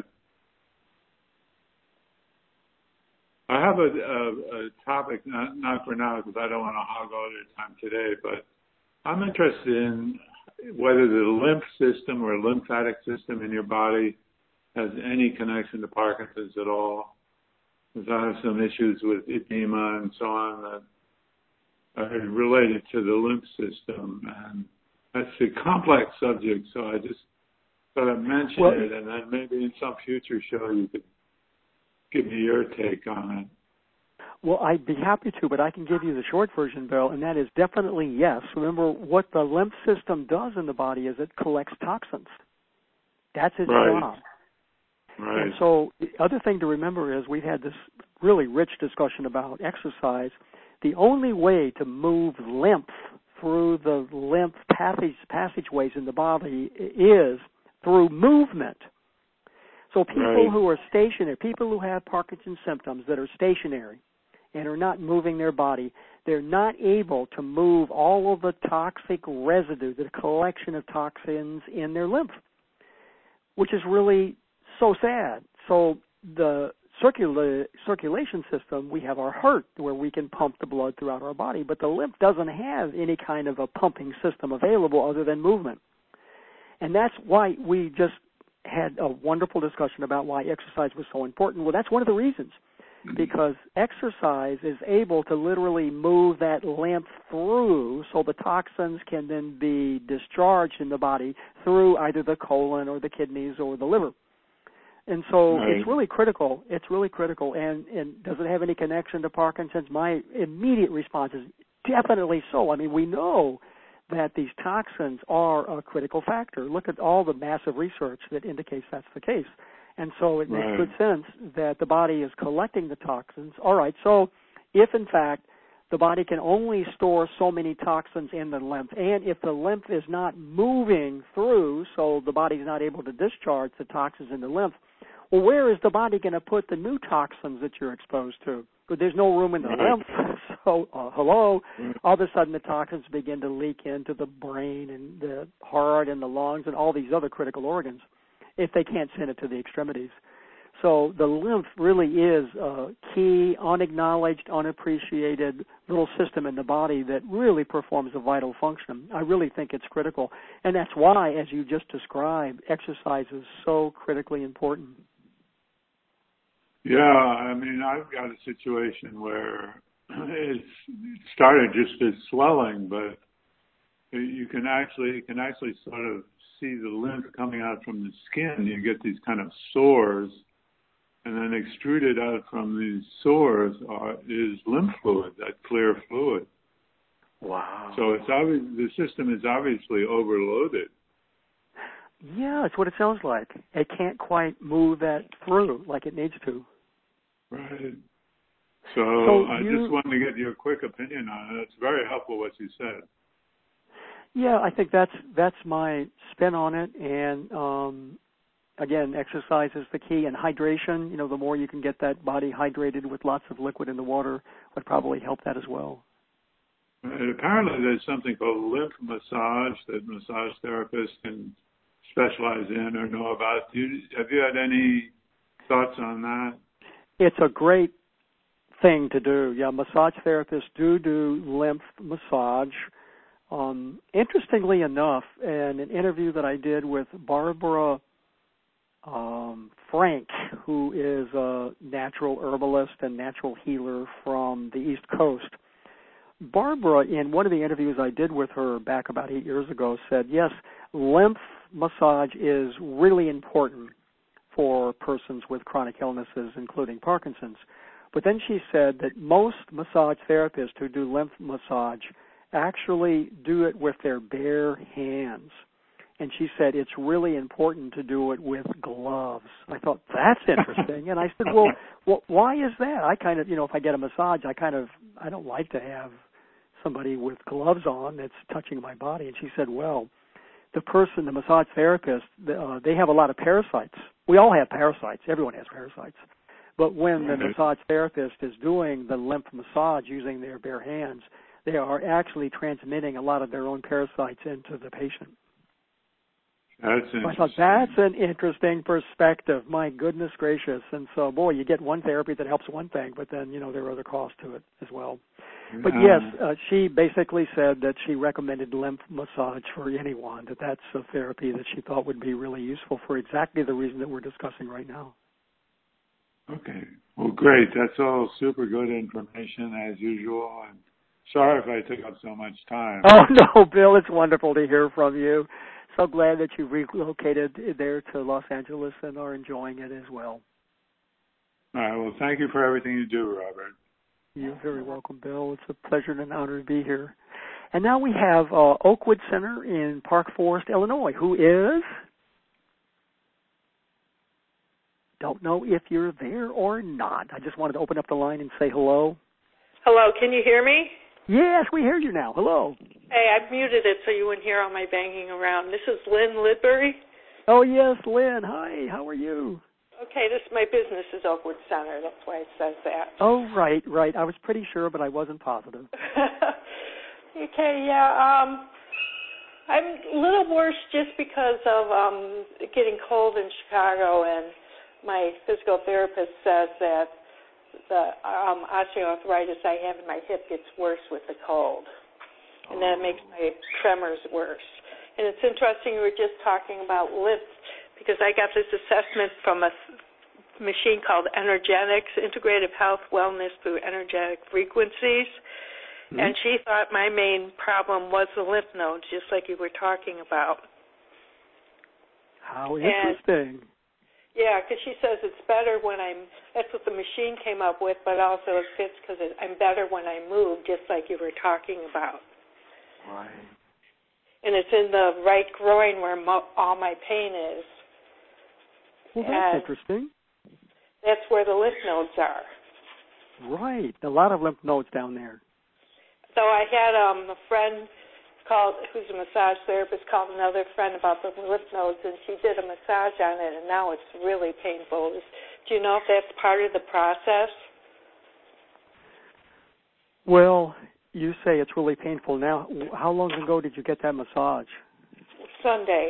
I have a, a, a topic, not, not for now because I don't want to hog all your time today, but I'm interested in whether the lymph system or lymphatic system in your body has any connection to Parkinson's at all. Because I have some issues with edema and so on that are related to the lymph system, and that's a complex subject, so I just thought I'd mention well, it, and then maybe in some future show you could give me your take on it. Well, I'd be happy to, but I can give you the short version, Bill, and that is definitely yes. Remember, what the lymph system does in the body is it collects toxins. That's its right. job. Right. And so the other thing to remember is we've had this really rich discussion about exercise. The only way to move lymph through the lymph passage, passageways in the body is through movement. So people right. who are stationary, people who have Parkinson's symptoms that are stationary and are not moving their body, they're not able to move all of the toxic residue, the collection of toxins in their lymph, which is really so sad. So the circula- circulation system, we have our heart where we can pump the blood throughout our body, but the lymph doesn't have any kind of a pumping system available other than movement. And that's why we just had a wonderful discussion about why exercise was so important. Well, that's one of the reasons, because exercise is able to literally move that lymph through so the toxins can then be discharged in the body through either the colon or the kidneys or the liver. And so right. it's really critical. It's really critical. And, and does it have any connection to Parkinson's? My immediate response is definitely so. I mean, we know that these toxins are a critical factor. Look at all the massive research that indicates that's the case. And so it right. makes good sense that the body is collecting the toxins. All right, so if, in fact, the body can only store so many toxins in the lymph, and if the lymph is not moving through, so the body's not able to discharge the toxins in the lymph, well, where is the body going to put the new toxins that you're exposed to? But there's no room in the right. lymph, so uh, hello, all of a sudden the toxins begin to leak into the brain and the heart and the lungs and all these other critical organs if they can't send it to the extremities. So the lymph really is a key, unacknowledged, unappreciated little system in the body that really performs a vital function. I really think it's critical. And that's why, as you just described, exercise is so critically important. Yeah, I mean, I've got a situation where it's, it started just as swelling, but you can actually you can actually sort of see the lymph coming out from the skin. You get these kind of sores, and then extruded out from these sores are, is lymph fluid, that clear fluid. Wow. So it's obvious, the system is obviously overloaded. Yeah, it's what it sounds like. It can't quite move that through like it needs to. Right. So, so I you, just wanted to get your quick opinion on it. It's very helpful what you said. Yeah, I think that's that's my spin on it. And um, again, exercise is the key, and hydration. You know, the more you can get that body hydrated with lots of liquid in the water would probably help that as well. And apparently, there's something called lymph massage that massage therapists can specialize in or know about. Do you, have you had any thoughts on that? It's a great thing to do. Yeah, massage therapists do do lymph massage. Um, interestingly enough, in an interview that I did with Barbara um, Frank, who is a natural herbalist and natural healer from the East Coast, Barbara, in one of the interviews I did with her back about eight years ago, said, yes, lymph massage is really important for persons with chronic illnesses, including Parkinson's. But then she said that most massage therapists who do lymph massage actually do it with their bare hands. And she said it's really important to do it with gloves. I thought, that's interesting. And I said, well, well, why is that? I kind of, you know, if I get a massage, I kind of, I don't like to have somebody with gloves on that's touching my body. And she said, well, the person, the massage therapist, uh, they have a lot of parasites. We all have parasites. Everyone has parasites. But when the massage therapist is doing the lymph massage using their bare hands, they are actually transmitting a lot of their own parasites into the patient. That's interesting. I thought, that's an interesting perspective. My goodness gracious. And so, boy, you get one therapy that helps one thing, but then, you know, there are other costs to it as well. But yes, uh, she basically said that she recommended lymph massage for anyone, that that's a therapy that she thought would be really useful for exactly the reason that we're discussing right now. Okay. Well, great. That's all super good information as usual. And sorry if I took up so much time. Oh, no, Bill, it's wonderful to hear from you. So glad that you relocated there to Los Angeles and are enjoying it as well. All right. Well, thank you for everything you do, Robert. You're very welcome, Bill. It's a pleasure and an honor to be here. And now we have uh, Oakwood Center in Park Forest, Illinois, who is... Don't know if you're there or not. I just wanted to open up the line and say hello. Hello, can you hear me? Yes, we hear you now. Hello. Hey, I've muted it so you wouldn't hear all my banging around. This is Lynn Lidbury. Oh, yes, Lynn. Hi, how are you? Okay, this my business is Oakwood Center. That's why it says that. Oh, right, right. I was pretty sure, but I wasn't positive. Okay, yeah. Um, I'm a little worse just because of um, getting cold in Chicago, and my physical therapist says that the um, osteoarthritis I have in my hip gets worse with the cold, and that makes my tremors worse. And it's interesting, you were just talking about lymph, because I got this assessment from a machine called Energetics, Integrative Health Wellness Through Energetic Frequencies, mm-hmm. and she thought my main problem was the lymph nodes, just like you were talking about. How interesting. And, yeah, because she says it's better when I'm, that's what the machine came up with, but also it fits because I'm better when I move, just like you were talking about. Right. And it's in the right groin where mo- all my pain is. Well, that's and interesting. That's where the lymph nodes are. Right. A lot of lymph nodes down there. So I had um, a friend called, who's a massage therapist, called another friend about the lymph nodes, and she did a massage on it, and now it's really painful. Do you know if that's part of the process? Well, you say it's really painful now. How long ago did you get that massage? Sunday.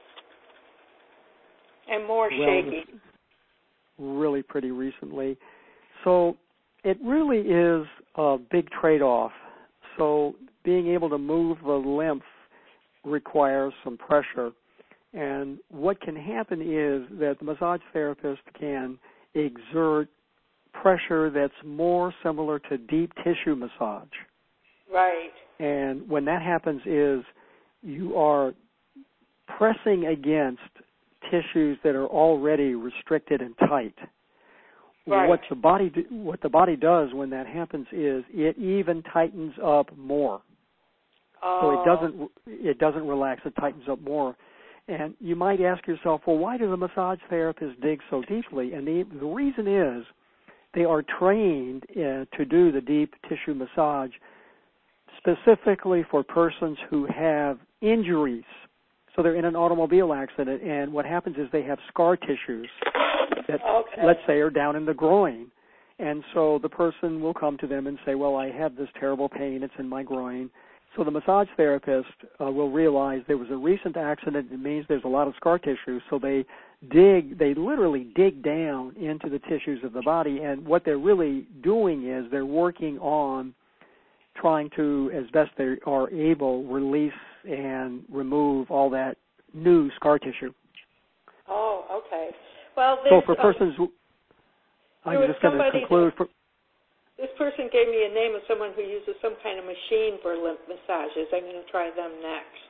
And more well, shaky. Really pretty recently. So it really is a big trade-off. So being able to move the lymph requires some pressure. And what can happen is that the massage therapist can exert pressure that's more similar to deep tissue massage. Right. And when that happens is you are pressing against tissues that are already restricted and tight. Right. What the body do, what the body does when that happens is it even tightens up more. Oh. So it doesn't it doesn't relax, it tightens up more. And you might ask yourself, well, why do the massage therapists dig so deeply? And the, the reason is they are trained uh, to do the deep tissue massage specifically for persons who have injuries. So they're in an automobile accident, and what happens is they have scar tissues that, okay. let's say, are down in the groin. And so the person will come to them and say, well, I have this terrible pain. It's in my groin. So the massage therapist uh, will realize there was a recent accident. It means there's a lot of scar tissue. So they dig, they literally dig down into the tissues of the body. And what they're really doing is they're working on trying to, as best they are able, release and remove all that new scar tissue. Oh, okay. Well, so for persons, um, I'm just going to conclude. That, for, this person gave me a name of someone who uses some kind of machine for lymph massages. I'm going to try them next.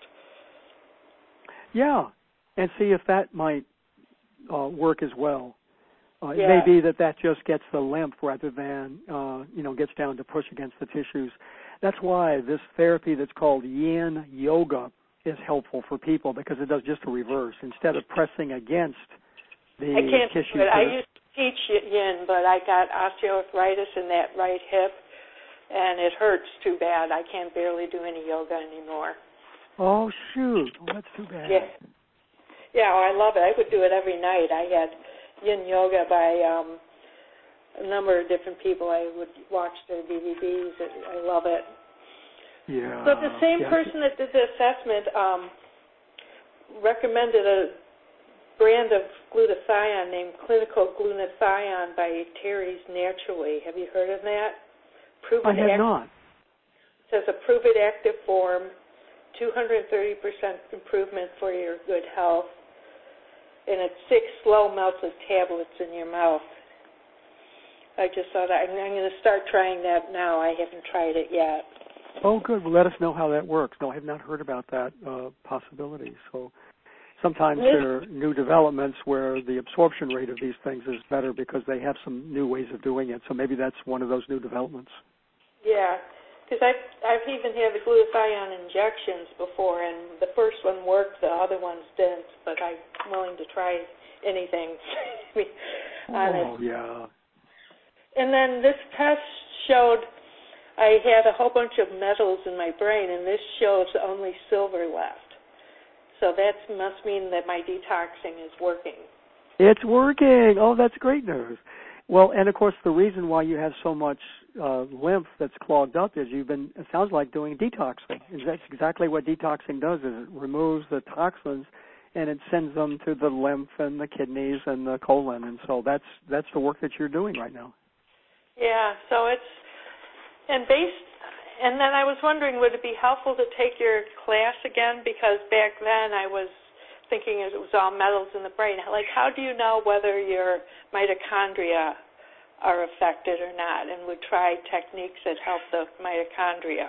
Yeah, and see if that might uh, work as well. Uh, yeah. It may be that that just gets the lymph rather than, uh, you know, gets down to push against the tissues. That's why this therapy that's called yin yoga is helpful for people, because it does just the reverse. Instead of pressing against the I can't tissue. do it. I used to teach yin, but I got osteoarthritis in that right hip, and it hurts too bad. I can't barely do any yoga anymore. Oh, shoot. Oh, that's too bad. Yeah. Yeah, well, I love it. I would do it every night. I had yin yoga by um, a number of different people. I would watch their D V Ds. I love it. Yeah. So the same yeah. person that did the assessment um, recommended a brand of glutathione named Clinical Glutathione by Terry's Naturally. Have you heard of that? Proven I have act- not. It says a proven active form, two hundred thirty percent improvement for your good health, and it's six slow melted tablets in your mouth. I just thought I'm, I'm going to start trying that now. I haven't tried it yet. Oh, good. Well, let us know how that works. No, I have not heard about that uh, possibility. So sometimes there are new developments where the absorption rate of these things is better because they have some new ways of doing it. So maybe that's one of those new developments. Yeah, because I've, I've even had the glutathione injections before, and the first one worked, the other ones didn't, but I'm willing to try anything on it. Oh, yeah. And then this test showed I had a whole bunch of metals in my brain, and this shows only silver left. So that must mean that my detoxing is working. It's working. Oh, that's great news. Well, and of course, the reason why you have so much uh, lymph that's clogged up is you've been, it sounds like, doing detoxing. That's exactly what detoxing does, is it removes the toxins and it sends them to the lymph and the kidneys and the colon. And so that's that's the work that you're doing right now. Yeah, so it's, and based, and then I was wondering, would it be helpful to take your class again? Because back then I was thinking it was all metals in the brain. Like, how do you know whether your mitochondria are affected or not? And would try techniques that help the mitochondria.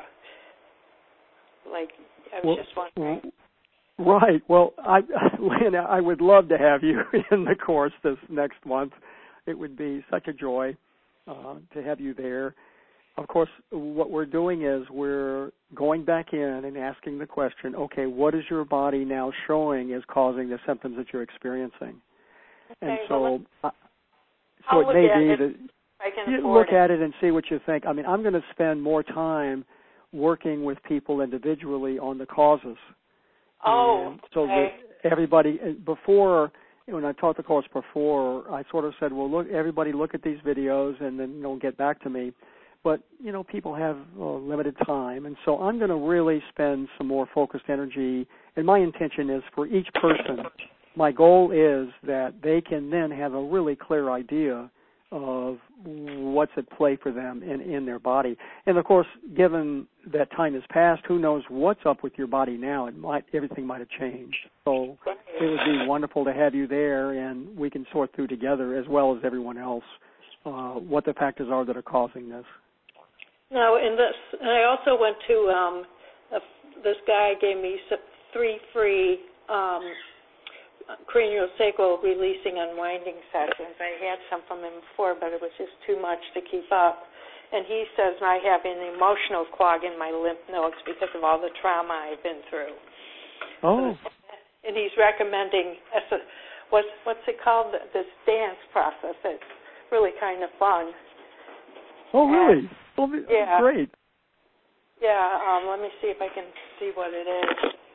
Like, I was well, just wondering. Right. Well, I, Lynn, I would love to have you in the course this next month. It would be such a joy uh, to have you there. Of course, what we're doing is we're going back in and asking the question, okay, what is your body now showing is causing the symptoms that you're experiencing? Okay, and so, well, uh, so it may be it that I can you afford look it. at it and see what you think. I mean, I'm going to spend more time working with people individually on the causes. Oh, and so okay. that everybody, before, when I taught the course before, I sort of said, well, look, everybody look at these videos and then, you know, get back to me. But, you know, people have uh, limited time, and so I'm going to really spend some more focused energy, and my intention is for each person, my goal is that they can then have a really clear idea of what's at play for them in, in their body. And, of course, given that time has passed, who knows what's up with your body now. It might, everything might have changed. So it would be wonderful to have you there, and we can sort through together, as well as everyone else, uh, what the factors are that are causing this. No, and this, and I also went to um, a, this guy gave me some three free um, craniosacral releasing unwinding sessions. I had some from him before, but it was just too much to keep up. And he says I have an emotional clog in my lymph nodes because of all the trauma I've been through. Oh. And he's recommending a, what's what's it called? This dance process. It's really kind of fun. Oh, really? Well, yeah. Great. Yeah. Um, let me see if I can see what it is.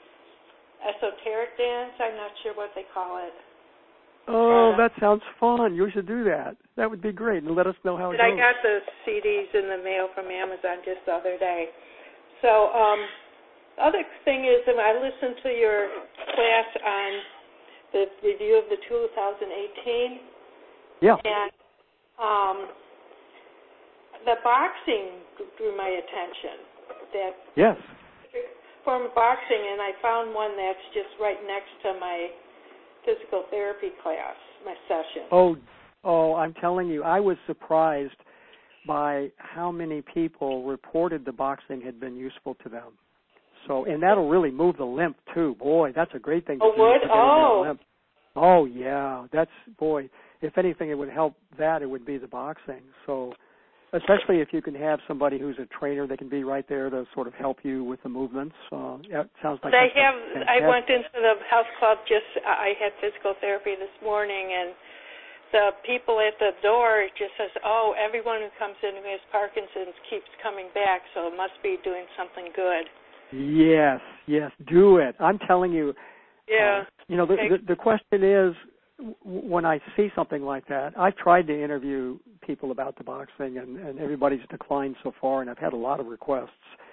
Esoteric dance. I'm not sure what they call it. Oh, uh, that sounds fun. You should do that. That would be great. And let us know how it I goes. got the C Ds in the mail from Amazon just the other day. So, um, the other thing is that I listened to your class on the review of the two thousand eighteen. Yeah. And um, the boxing drew my attention. That Yes. form of boxing, and I found one that's just right next to my physical therapy class, my session. Oh, oh, I'm telling you, I was surprised by how many people reported the boxing had been useful to them. So, and that'll really move the lymph too. Boy, that's a great thing to oh, do. would? To Oh, lymph. Oh, yeah. That's, boy, if anything, it would help that, it would be the boxing. So, especially if you can have somebody who's a trainer that can be right there to sort of help you with the movements. Uh, it sounds like they have. fantastic. I went into the health club. Just I had physical therapy this morning, and the people at the door just says, "Oh, everyone who comes in who has Parkinson's keeps coming back, so it must be doing something good." Yes, yes, do it. I'm telling you. Yeah. Uh, you know, the, okay. the the question is, w- when I see something like that, I've tried to interview people about the boxing, and, and everybody's declined so far, and I've had a lot of requests.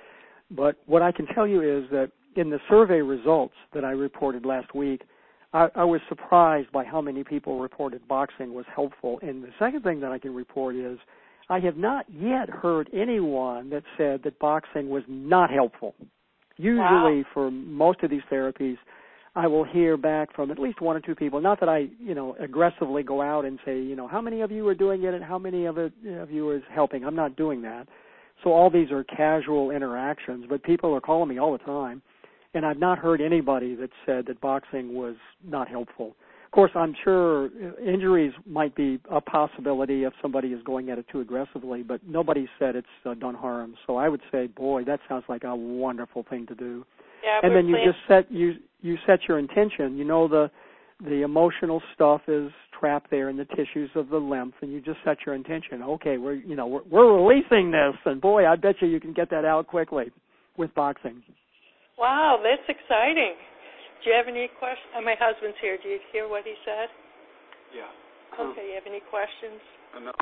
But what I can tell you is that in the survey results that I reported last week, I, I was surprised by how many people reported boxing was helpful. And the second thing that I can report is I have not yet heard anyone that said that boxing was not helpful. Usually, wow. for most of these therapies, I will hear back from at least one or two people. Not that I, you know, aggressively go out and say, you know, how many of you are doing it and how many of it of you is helping. I'm not doing that. So all these are casual interactions, but people are calling me all the time, and I've not heard anybody that said that boxing was not helpful. Of course, I'm sure injuries might be a possibility if somebody is going at it too aggressively, but nobody said it's uh, done harm. So I would say, boy, that sounds like a wonderful thing to do. Yeah, and then you playing- just set you you set your intention. You know the the emotional stuff is trapped there in the tissues of the lymph, and you just set your intention. Okay, we're you know we're, we're releasing this, and boy, I bet you you can get that out quickly with boxing. Wow, that's exciting. Do you have any questions? Uh, my husband's here. Do you hear what he said? Yeah. Okay, you have any questions? Uh, no.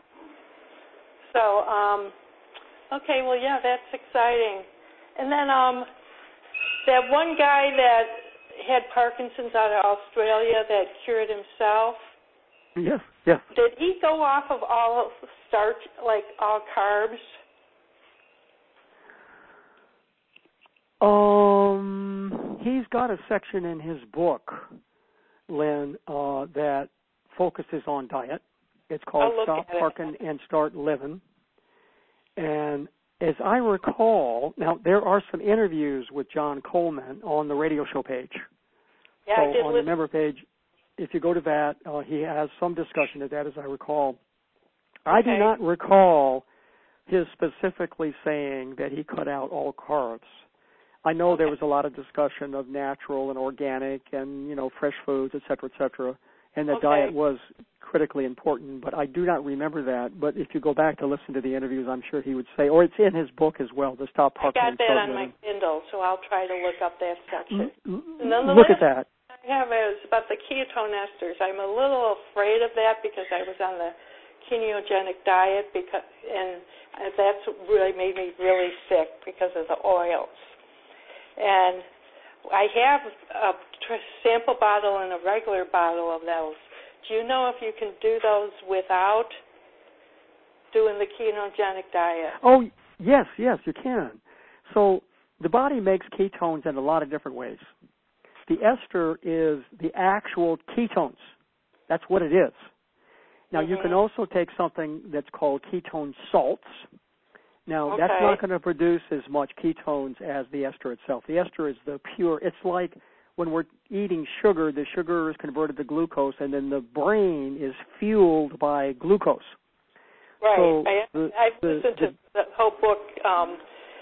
So, um, okay, well, yeah, that's exciting. And then um, that one guy that had Parkinson's out of Australia that cured himself. Yes, yes. Did he go off of all starch, like all carbs? Um, he's got a section in his book, Lynn, uh, that focuses on diet. It's called Stop Parkin' and Start Living. And as I recall, now there are some interviews with John Coleman on the radio show page. Yeah, so I did on listen. the member page, if you go to that, uh, he has some discussion of that, as I recall. Okay. I do not recall his specifically saying that he cut out all carbs. I know okay. there was a lot of discussion of natural and organic and, you know, fresh foods, et cetera, et cetera, and that okay. diet was critically important, but I do not remember that. But if you go back to listen to the interviews, I'm sure he would say, or it's in his book as well, the Stop Parkin' I and got that Start on Living. my Kindle, so I'll try to look up that section. Mm-hmm. And then the look last at that. I have is about the ketone esters. I'm a little afraid of that because I was on the ketogenic diet, because and that's really made me really sick because of the oils. And I have a sample bottle and a regular bottle of those. Do you know if you can do those without doing the ketogenic diet? Oh, yes, yes, you can. So the body makes ketones in a lot of different ways. The ester is the actual ketones. That's what it is. Now, mm-hmm. you can also take something that's called ketone salts. Now, okay. that's not going to produce as much ketones as the ester itself. The ester is the pure, it's like when we're eating sugar, the sugar is converted to glucose, and then the brain is fueled by glucose. Right. So I, the, I've the, listened the, to the whole book, um,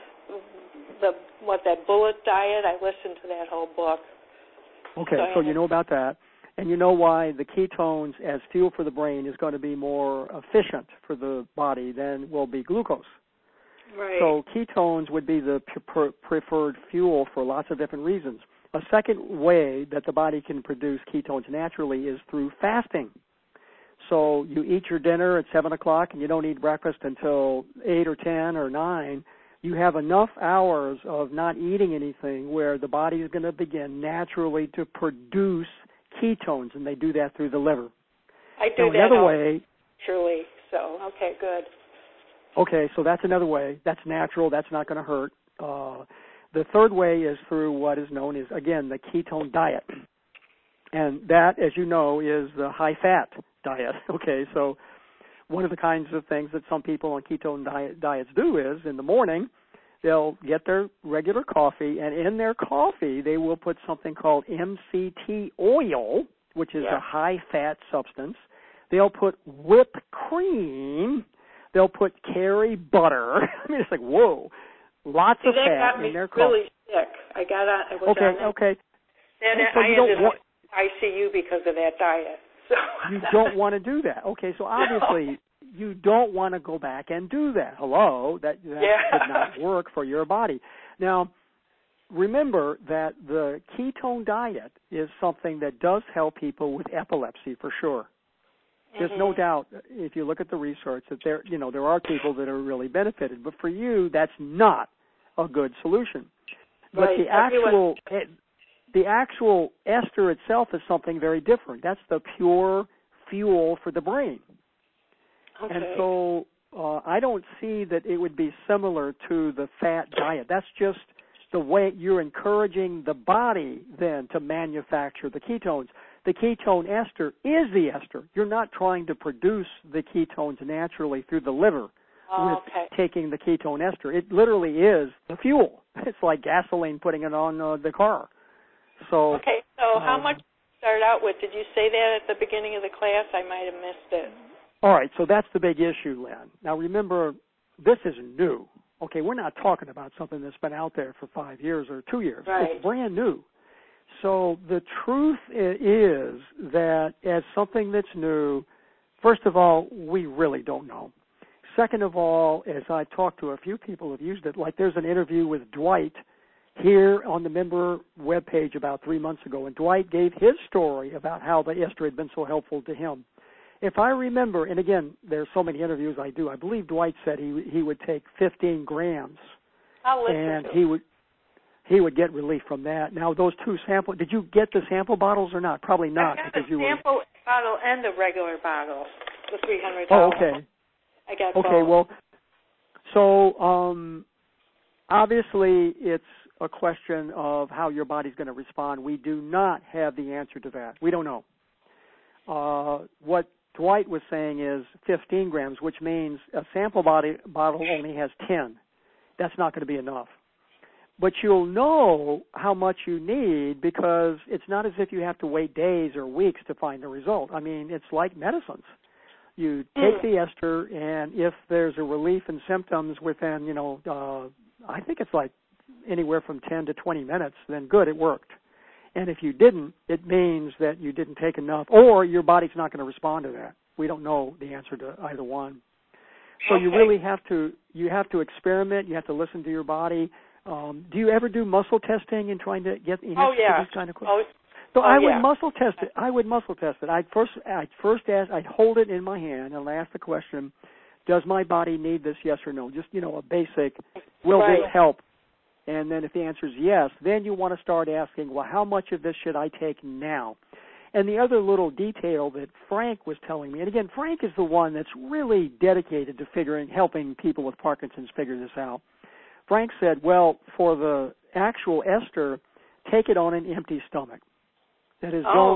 the what, that bullet diet. I listened to that whole book. Okay, so, so you know about that. And you know why the ketones as fuel for the brain is going to be more efficient for the body than will be glucose. Right. So ketones would be the pre- preferred fuel for lots of different reasons. A second way that the body can produce ketones naturally is through fasting. So you eat your dinner at seven o'clock and you don't eat breakfast until eight or ten or nine. You have enough hours of not eating anything where the body is going to begin naturally to produce ketones, and they do that through the liver. I do now, that another way. Naturally, so, okay, good. Okay, so that's another way. That's natural. That's not going to hurt. Uh, the third way is through what is known as, again, the ketone diet. And that, as you know, is the high-fat diet. Okay, so one of the kinds of things that some people on ketone diet, diets do is in the morning, they'll get their regular coffee, and in their coffee, they will put something called M C T oil, which is yeah. a high-fat substance. They'll put whipped cream. They'll put Kerry butter. I mean, it's like, whoa, lots See, of that fat got me in their really coffee. sick. I got on. I was okay, on that. okay. And so I you ended don't up want, in I C U because of that diet. So you don't want to do that. Okay, so obviously no. you don't want to go back and do that. Hello, that, that yeah. did not work for your body. Now, remember that the ketone diet is something that does help people with epilepsy for sure. There's mm-hmm. no doubt, if you look at the research, that there, you know, there are people that are really benefited. But for you, that's not a good solution. But right. the actual, the actual ester itself is something very different. That's the pure fuel for the brain. Okay. And so uh, I don't see that it would be similar to the fat diet. That's just the way you're encouraging the body then to manufacture the ketones. The ketone ester is the ester. You're not trying to produce the ketones naturally through the liver oh, with okay. taking the ketone ester. It literally is the fuel. It's like gasoline putting it on uh, the car. So okay, so um, how much did you start out with? Did you say that at the beginning of the class? I might have missed it. All right, so that's the big issue, Len. Now remember, this is new. Okay, we're not talking about something that's been out there for five years or two years. Right. It's brand new. So the truth is that as something that's new, first of all, we really don't know. Second of all, as I talked to a few people who have used it, like there's an interview with Dwight here on the member webpage about three months ago, and Dwight gave his story about how the ester had been so helpful to him. If I remember, and again, there's so many interviews I do, I believe Dwight said he he would take fifteen grams, I'll listen and to he would he would get relief from that. Now, those two sample, did you get the sample bottles or not? Probably not. I got because the you sample were... bottle and the regular bottle, the three hundred Oh, dollars. okay. I got Okay, both. well, so um, obviously it's a question of how your body's going to respond. We do not have the answer to that. We don't know. Uh, what Dwight was saying is fifteen grams, which means a sample body, bottle only has ten. That's not going to be enough. But you'll know how much you need because it's not as if you have to wait days or weeks to find the result. I mean, it's like medicines. You take the ester, and if there's a relief in symptoms within, you know, uh, I think it's like anywhere from ten to twenty minutes, then good, it worked. And if you didn't, it means that you didn't take enough, or your body's not going to respond to that. We don't know the answer to either one. So okay. you really have to you have to experiment. You have to listen to your body. Um, do you ever do muscle testing and trying to get the answer oh, yeah. to these kind of questions? Oh, So oh, I would yeah. muscle test it. I would muscle test it. I'd first, I'd first ask, I'd hold it in my hand and ask the question, does my body need this, yes or no? Just, you know, a basic, will right. this help? And then if the answer is yes, then you want to start asking, well, how much of this should I take now? And the other little detail that Frank was telling me, and again, Frank is the one that's really dedicated to figuring, helping people with Parkinson's figure this out. Frank said, well, for the actual ester, take it on an empty stomach. That is, oh, don't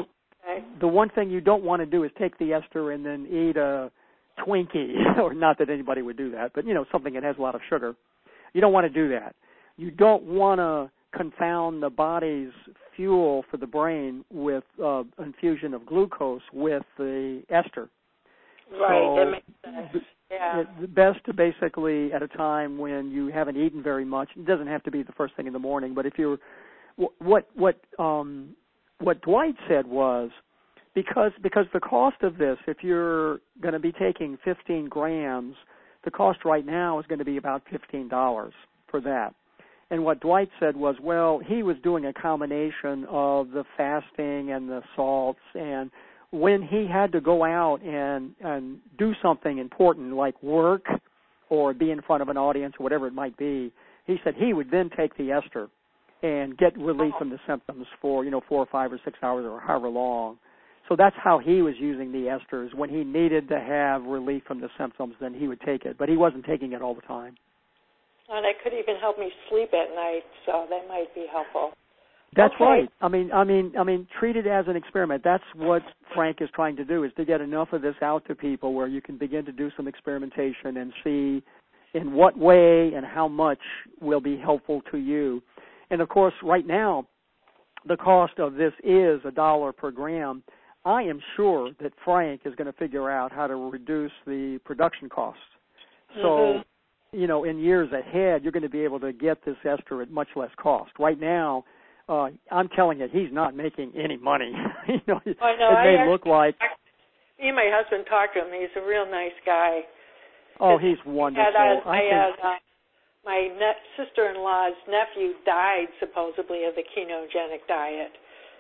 Okay. the one thing you don't want to do is take the ester and then eat a Twinkie, or not that anybody would do that, but, you know, something that has a lot of sugar. You don't want to do that. You don't want to confound the body's fuel for the brain with uh, infusion of glucose with the ester. Right, so that makes sense. Yeah. It's best to basically, at a time when you haven't eaten very much, it doesn't have to be the first thing in the morning, but if you're, what what um, what Dwight said was, because because the cost of this, if you're going to be taking fifteen grams, the cost right now is going to be about fifteen dollars for that. And what Dwight said was, well, he was doing a combination of the fasting and the salts, and when he had to go out and, and do something important like work or be in front of an audience or whatever it might be, he said he would then take the ester and get relief from the symptoms for, you know, four or five or six hours or however long. So that's how he was using the esters. When he needed to have relief from the symptoms, then he would take it. But he wasn't taking it all the time. And it could even help me sleep at night, so that might be helpful. That's okay. right. I mean, I mean, I mean, treat it as an experiment. That's what Frank is trying to do, is to get enough of this out to people where you can begin to do some experimentation and see in what way and how much will be helpful to you. And, of course, right now, the cost of this is a dollar per gram. I am sure that Frank is going to figure out how to reduce the production costs. So, mm-hmm. you know, in years ahead, you're going to be able to get this ester at much less cost. Right now, uh, I'm telling you, he's not making any money. you know, I know. It may I look like... Me and my husband talked to him. He's a real nice guy. Oh, he's wonderful. Had, uh, I I think... had, uh, my ne- sister-in-law's nephew died, supposedly, of the ketogenic diet.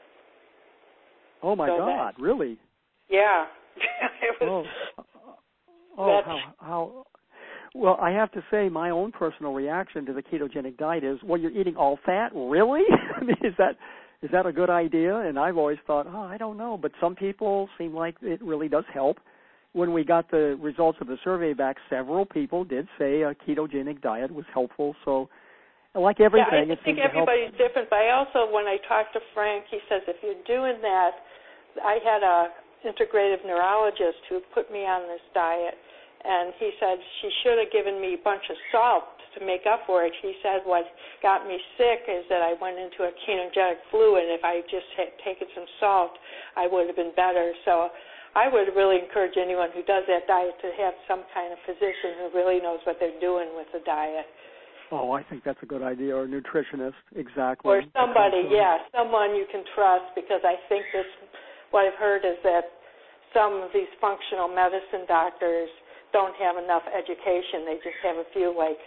Oh, my so God, that, really? Yeah. it was, oh, oh how, how... Well, I have to say my own personal reaction to the ketogenic diet is, well, you're eating all fat? Really? I mean, is that is that a good idea? And I've always thought, oh, I don't know. But some people seem like it really does help. When we got the results of the survey back, several people did say a ketogenic diet was helpful. So, like everything, yeah, I it think seems to help. everybody's different. But I also, when I talked to Frank, he says if you're doing that, I had a integrative neurologist who put me on this diet. And he said she should have given me a bunch of salt to make up for it. He said what got me sick is that I went into a ketogenic flu, and if I just had taken some salt, I would have been better. So I would really encourage anyone who does that diet to have some kind of physician who really knows what they're doing with the diet. Oh, I think that's a good idea, or a nutritionist, exactly. Or somebody, exactly. yeah, someone you can trust, because I think this, what I've heard is that some of these functional medicine doctors don't have enough education. They just have a few, like,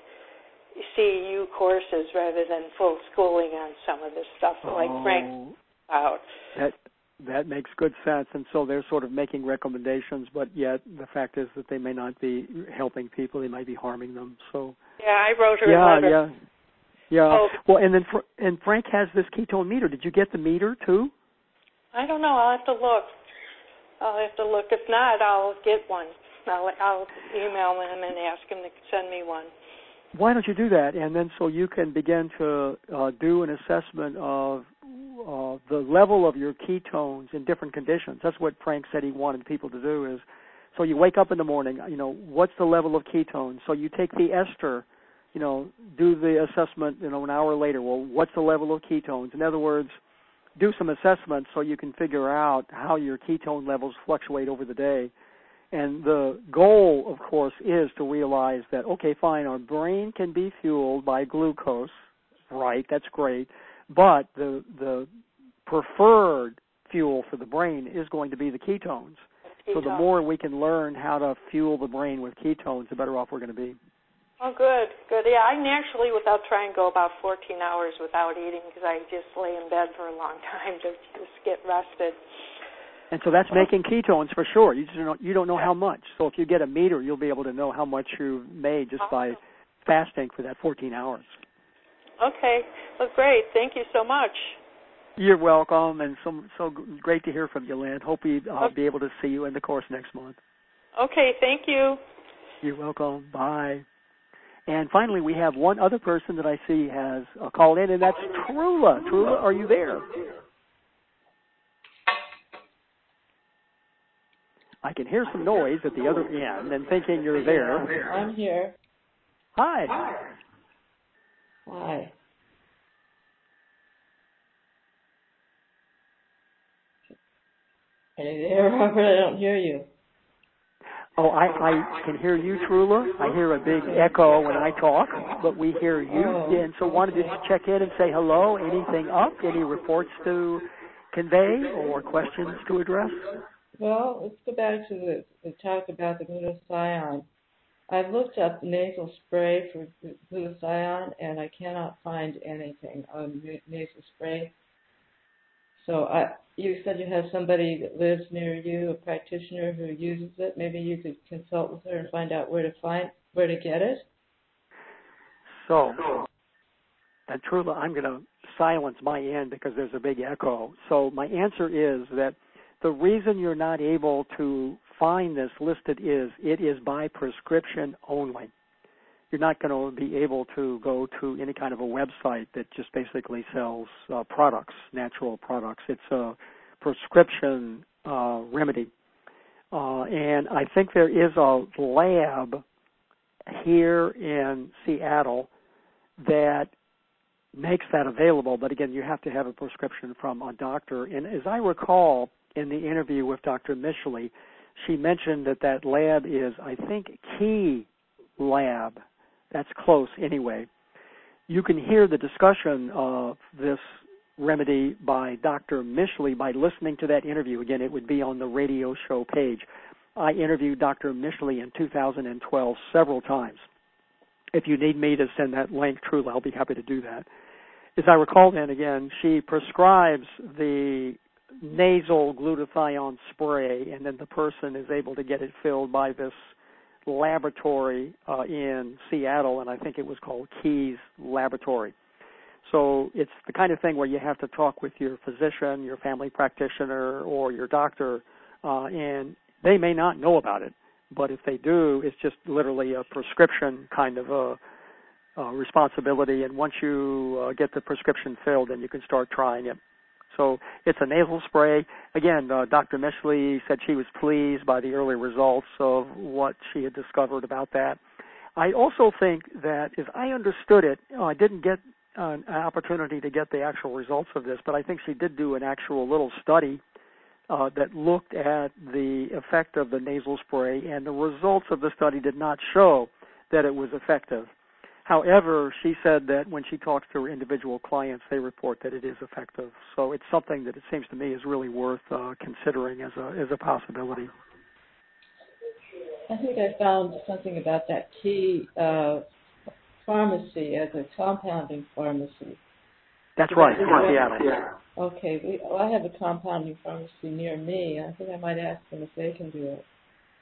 C E U courses rather than full schooling on some of this stuff, oh, like Frank out. That, that makes good sense. And so they're sort of making recommendations, but yet the fact is that they may not be helping people. They might be harming them. So Yeah, I wrote her yeah, a letter. Yeah, yeah. Oh. Well, and then Fr- and Frank has this ketone meter. Did you get the meter, too? I don't know. I'll have to look. I'll have to look. If not, I'll get one. I'll, I'll email him and ask him to send me one. Why don't you do that? And then so you can begin to uh, do an assessment of uh, the level of your ketones in different conditions. That's what Frank said he wanted people to do is, so you wake up in the morning, you know, what's the level of ketones? So you take the ester, you know, do the assessment, you know, an hour later. Well, what's the level of ketones? In other words, do some assessments so you can figure out how your ketone levels fluctuate over the day. And the goal, of course, is to realize that, okay, fine, our brain can be fueled by glucose, right, that's great, but the the preferred fuel for the brain is going to be the ketones. ketones. So the more we can learn how to fuel the brain with ketones, the better off we're going to be. Oh, good, good. Yeah, I naturally, without trying, go about fourteen hours without eating because I just lay in bed for a long time to just get rested. And so that's making ketones for sure. You just don't, you don't know how much. So if you get a meter, you'll be able to know how much you've made just by fasting for that fourteen hours. Okay. Well, great. Thank you so much. You're welcome, and so so great to hear from you, Lynn. Hope we uh, okay. be able to see you in the course next month. Okay. Thank you. You're welcome. Bye. And finally, we have one other person that I see has uh, called in, and that's Trula. Trula, are you there? I can hear some noise at the other end and thinking you're there. I'm here. Hi. Hi. Are you there, Robert? I don't hear you. Oh, I, I can hear you, Trula. I hear a big echo when I talk, but we hear you. Oh, and so wanted to check in and say hello. Anything up? Any reports to convey or questions to address? Well, let's go back to the, the talk about the glutathione. I've looked up nasal spray for glutathione, and I cannot find anything on nasal spray. So I, you said you have somebody that lives near you, a practitioner who uses it. Maybe you could consult with her and find out where to find where to get it. So, and Trula, I'm going to silence my end because there's a big echo. So my answer is that the reason you're not able to find this listed is it is by prescription only. You're not going to be able to go to any kind of a website that just basically sells uh, products, natural products. It's a prescription uh, remedy. Uh, and I think there is a lab here in Seattle that makes that available. But again, you have to have a prescription from a doctor. And as I recall in the interview with Doctor Mishley, she mentioned that that lab is, I think, Key Lab. That's close anyway. You can hear the discussion of this remedy by Doctor Mishley by listening to that interview. Again, it would be on the radio show page. I interviewed Doctor Mishley in two thousand twelve several times. If you need me to send that link, truly, I'll be happy to do that. As I recall then, again, she prescribes the nasal glutathione spray, and then the person is able to get it filled by this laboratory uh, in Seattle, and I think it was called Keys Laboratory. So it's the kind of thing where you have to talk with your physician, your family practitioner, or your doctor, uh, and they may not know about it. But if they do, it's just literally a prescription kind of a, a responsibility, and once you uh, get the prescription filled, then you can start trying it. So it's a nasal spray. Again, uh, Doctor Mishley said she was pleased by the early results of what she had discovered about that. I also think that, as I understood it, uh, I didn't get uh, an opportunity to get the actual results of this, but I think she did do an actual little study uh, that looked at the effect of the nasal spray, and the results of the study did not show that it was effective. However, she said that when she talks to her individual clients, they report that it is effective. So it's something that it seems to me is really worth uh, considering as a as a possibility. I think I found something about that Key uh, pharmacy as a compounding pharmacy. That's right, in Seattle. Okay, we, well, I have a compounding pharmacy near me. I think I might ask them if they can do it.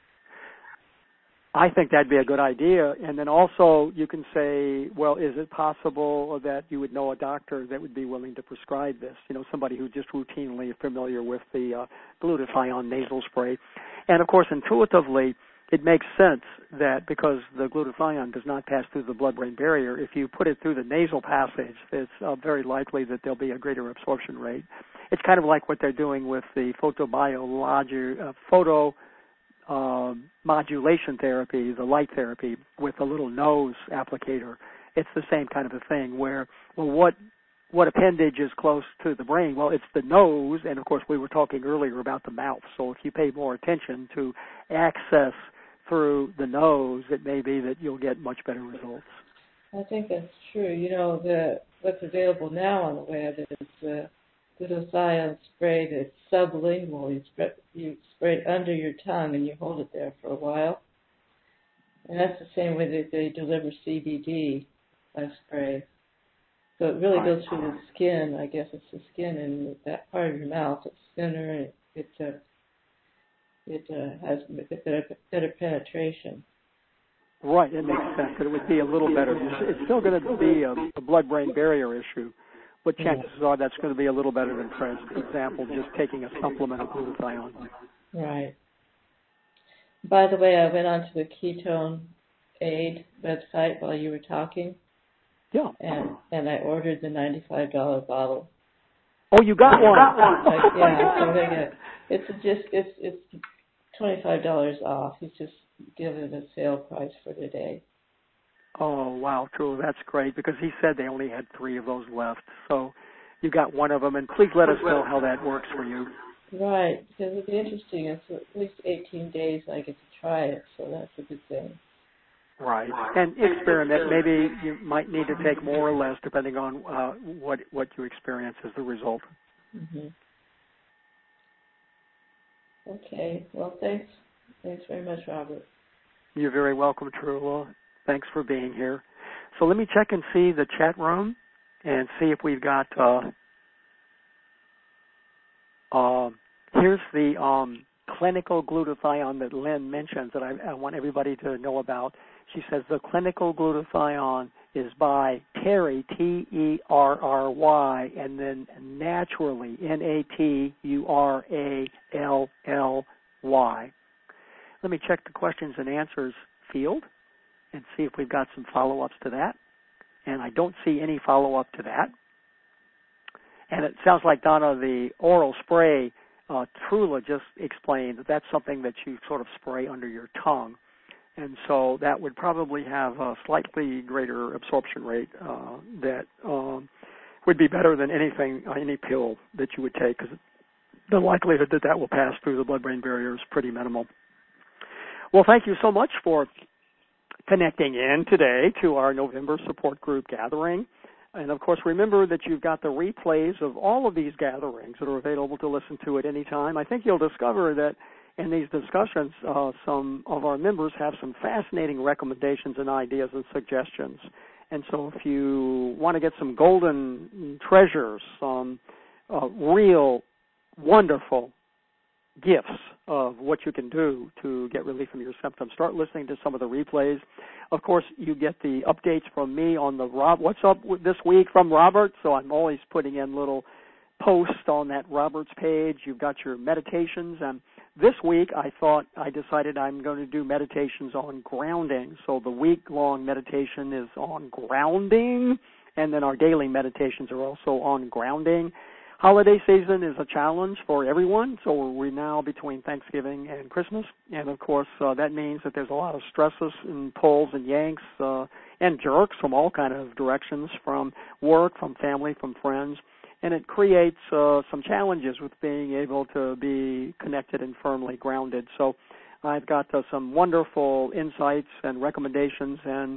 I think that'd be a good idea. And then also you can say, well, is it possible that you would know a doctor that would be willing to prescribe this? You know, somebody who's just routinely familiar with the uh, glutathione nasal spray. And, of course, intuitively, it makes sense that because the glutathione does not pass through the blood-brain barrier, if you put it through the nasal passage, it's uh, very likely that there'll be a greater absorption rate. It's kind of like what they're doing with the photobiology, uh, photo um, modulation therapy, the light therapy, with a little nose applicator. It's the same kind of a thing where, well, what what appendage is close to the brain? Well, it's the nose, and, of course, we were talking earlier about the mouth. So if you pay more attention to access through the nose, it may be that you'll get much better results. I think that's true. You know, the what's available now on the web is the glutathione spray that's sublingual. You spray, you spray it under your tongue and you hold it there for a while. And that's the same way that they deliver C B D by spray. So it really goes through the skin. I guess it's the skin in that part of your mouth. It's thinner and it uh, it uh, has better, better penetration. Right, it makes sense that it would be a little better. It's still going to be a, a blood-brain barrier issue, but chances are that's going to be a little better than, for example, just taking a supplement of glutathione. Right. By the way, I went onto the Ketone Aid website while you were talking. Yeah. And and I ordered the ninety-five dollars bottle. Oh, you got one. Like, yeah, so they get, it's just it's it's twenty-five dollars off. He's just given a sale price for today. Oh, wow, True. That's great because he said they only had three of those left. So you got one of them, and please let us know how that works for you. Right, because it'd be interesting. It's at least eighteen days I get to try it, so that's a good thing. Right, and experiment. Maybe you might need to take more or less depending on uh, what what you experience as the result. Mm-hmm. Okay, well, thanks. Thanks very much, Robert. You're very welcome, Trula. Thanks for being here. So let me check and see the chat room and see if we've got, uh, uh, here's the um, clinical glutathione that Lynn mentions that I, I want everybody to know about. She says the clinical glutathione is by Terry, T E R R Y, and then naturally, N A T U R A L L Y. Let me check the questions and answers field and see if we've got some follow-ups to that. And I don't see any follow-up to that. And it sounds like, Donna, the oral spray, uh, Trula just explained that that's something that you sort of spray under your tongue. And so that would probably have a slightly greater absorption rate uh, that um, would be better than anything, uh, any pill that you would take, because the likelihood that that will pass through the blood-brain barrier is pretty minimal. Well, thank you so much for connecting in today to our November support group gathering. And, of course, remember that you've got the replays of all of these gatherings that are available to listen to at any time. I think you'll discover that in these discussions, uh, some of our members have some fascinating recommendations and ideas and suggestions. And so if you want to get some golden treasures, some uh, real wonderful gifts of what you can do to get relief from your symptoms, start listening to some of the replays. Of course, you get the updates from me on the Rob, what's up this week from Robert, so I'm always putting in little posts on that Robert's page. You've got your meditations, and this week I thought, I decided I'm going to do meditations on grounding. So the week-long meditation is on grounding, and then our daily meditations are also on grounding. Holiday season is a challenge for everyone, so we're now between Thanksgiving and Christmas, and of course uh, that means that there's a lot of stresses and pulls and yanks uh, and jerks from all kind of directions, from work, from family, from friends, and it creates uh, some challenges with being able to be connected and firmly grounded. So I've got uh, some wonderful insights and recommendations and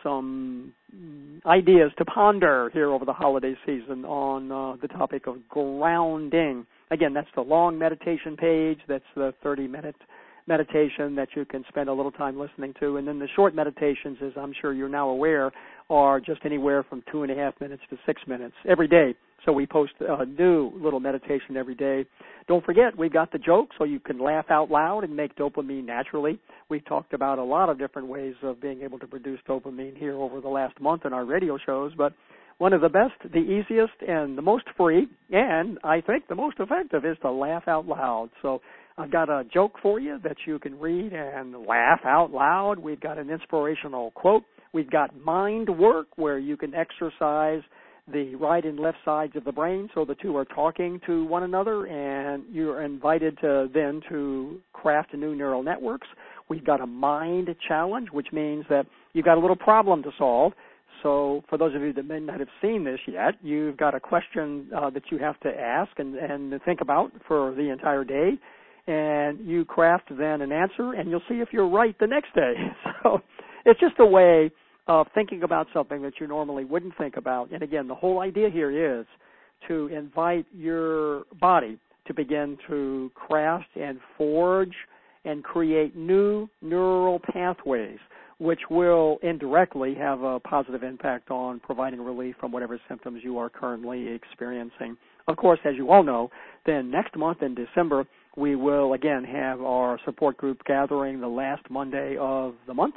some ideas to ponder here over the holiday season on uh, the topic of grounding. Again, that's the long meditation page. That's the thirty-minute meditation that you can spend a little time listening to. And then the short meditations, as I'm sure you're now aware, are just anywhere from two and a half minutes to six minutes every day. So we post a new little meditation every day. Don't forget, we've got the joke, so you can laugh out loud and make dopamine naturally. We've talked about a lot of different ways of being able to produce dopamine here over the last month in our radio shows, but one of the best, the easiest, and the most free, and I think the most effective is to laugh out loud. So I've got a joke for you that you can read and laugh out loud. We've got an inspirational quote. We've got mind work where you can exercise the right and left sides of the brain, so the two are talking to one another, and you're invited to then to craft new neural networks. We've got a mind challenge, which means that you've got a little problem to solve. So for those of you that may not have seen this yet, you've got a question uh, that you have to ask and, and think about for the entire day, and you craft then an answer, and you'll see if you're right the next day. So it's just a way of thinking about something that you normally wouldn't think about. And again, the whole idea here is to invite your body to begin to craft and forge and create new neural pathways, which will indirectly have a positive impact on providing relief from whatever symptoms you are currently experiencing. Of course, as you all know, then next month in December, we will again have our support group gathering the last Monday of the month,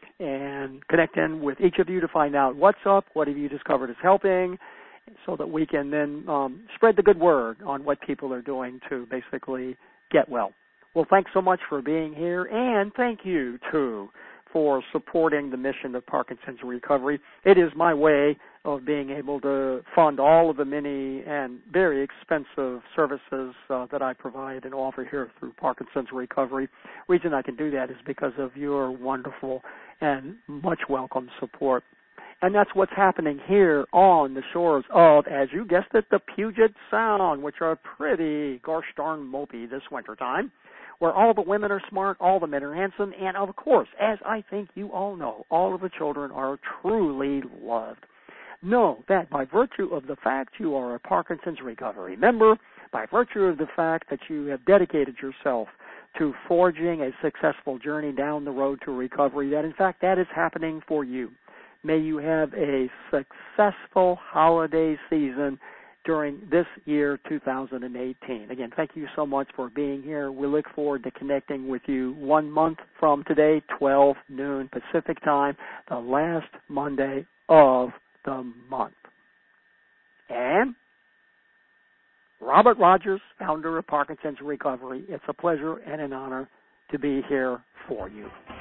and connect in with each of you to find out what's up, what have you discovered is helping, so that we can then um, spread the good word on what people are doing to basically get well. Well, thanks so much for being here, and thank you, too, for supporting the mission of Parkinson's recovery. It is my way of being able to fund all of the many and very expensive services uh, that I provide and offer here through Parkinson's Recovery. The reason I can do that is because of your wonderful and much welcome support. And that's what's happening here on the shores of, as you guessed it, the Puget Sound, which are pretty gosh darn mopey this wintertime, where all the women are smart, all the men are handsome, and of course, as I think you all know, all of the children are truly loved. Know that by virtue of the fact you are a Parkinson's Recovery member, by virtue of the fact that you have dedicated yourself to forging a successful journey down the road to recovery, that in fact that is happening for you. May you have a successful holiday season during this year, two thousand eighteen. Again, thank you so much for being here. We look forward to connecting with you one month from today, twelve noon Pacific time, the last Monday of the month. And Robert Rogers, founder of Parkinson's Recovery, it's a pleasure and an honor to be here for you.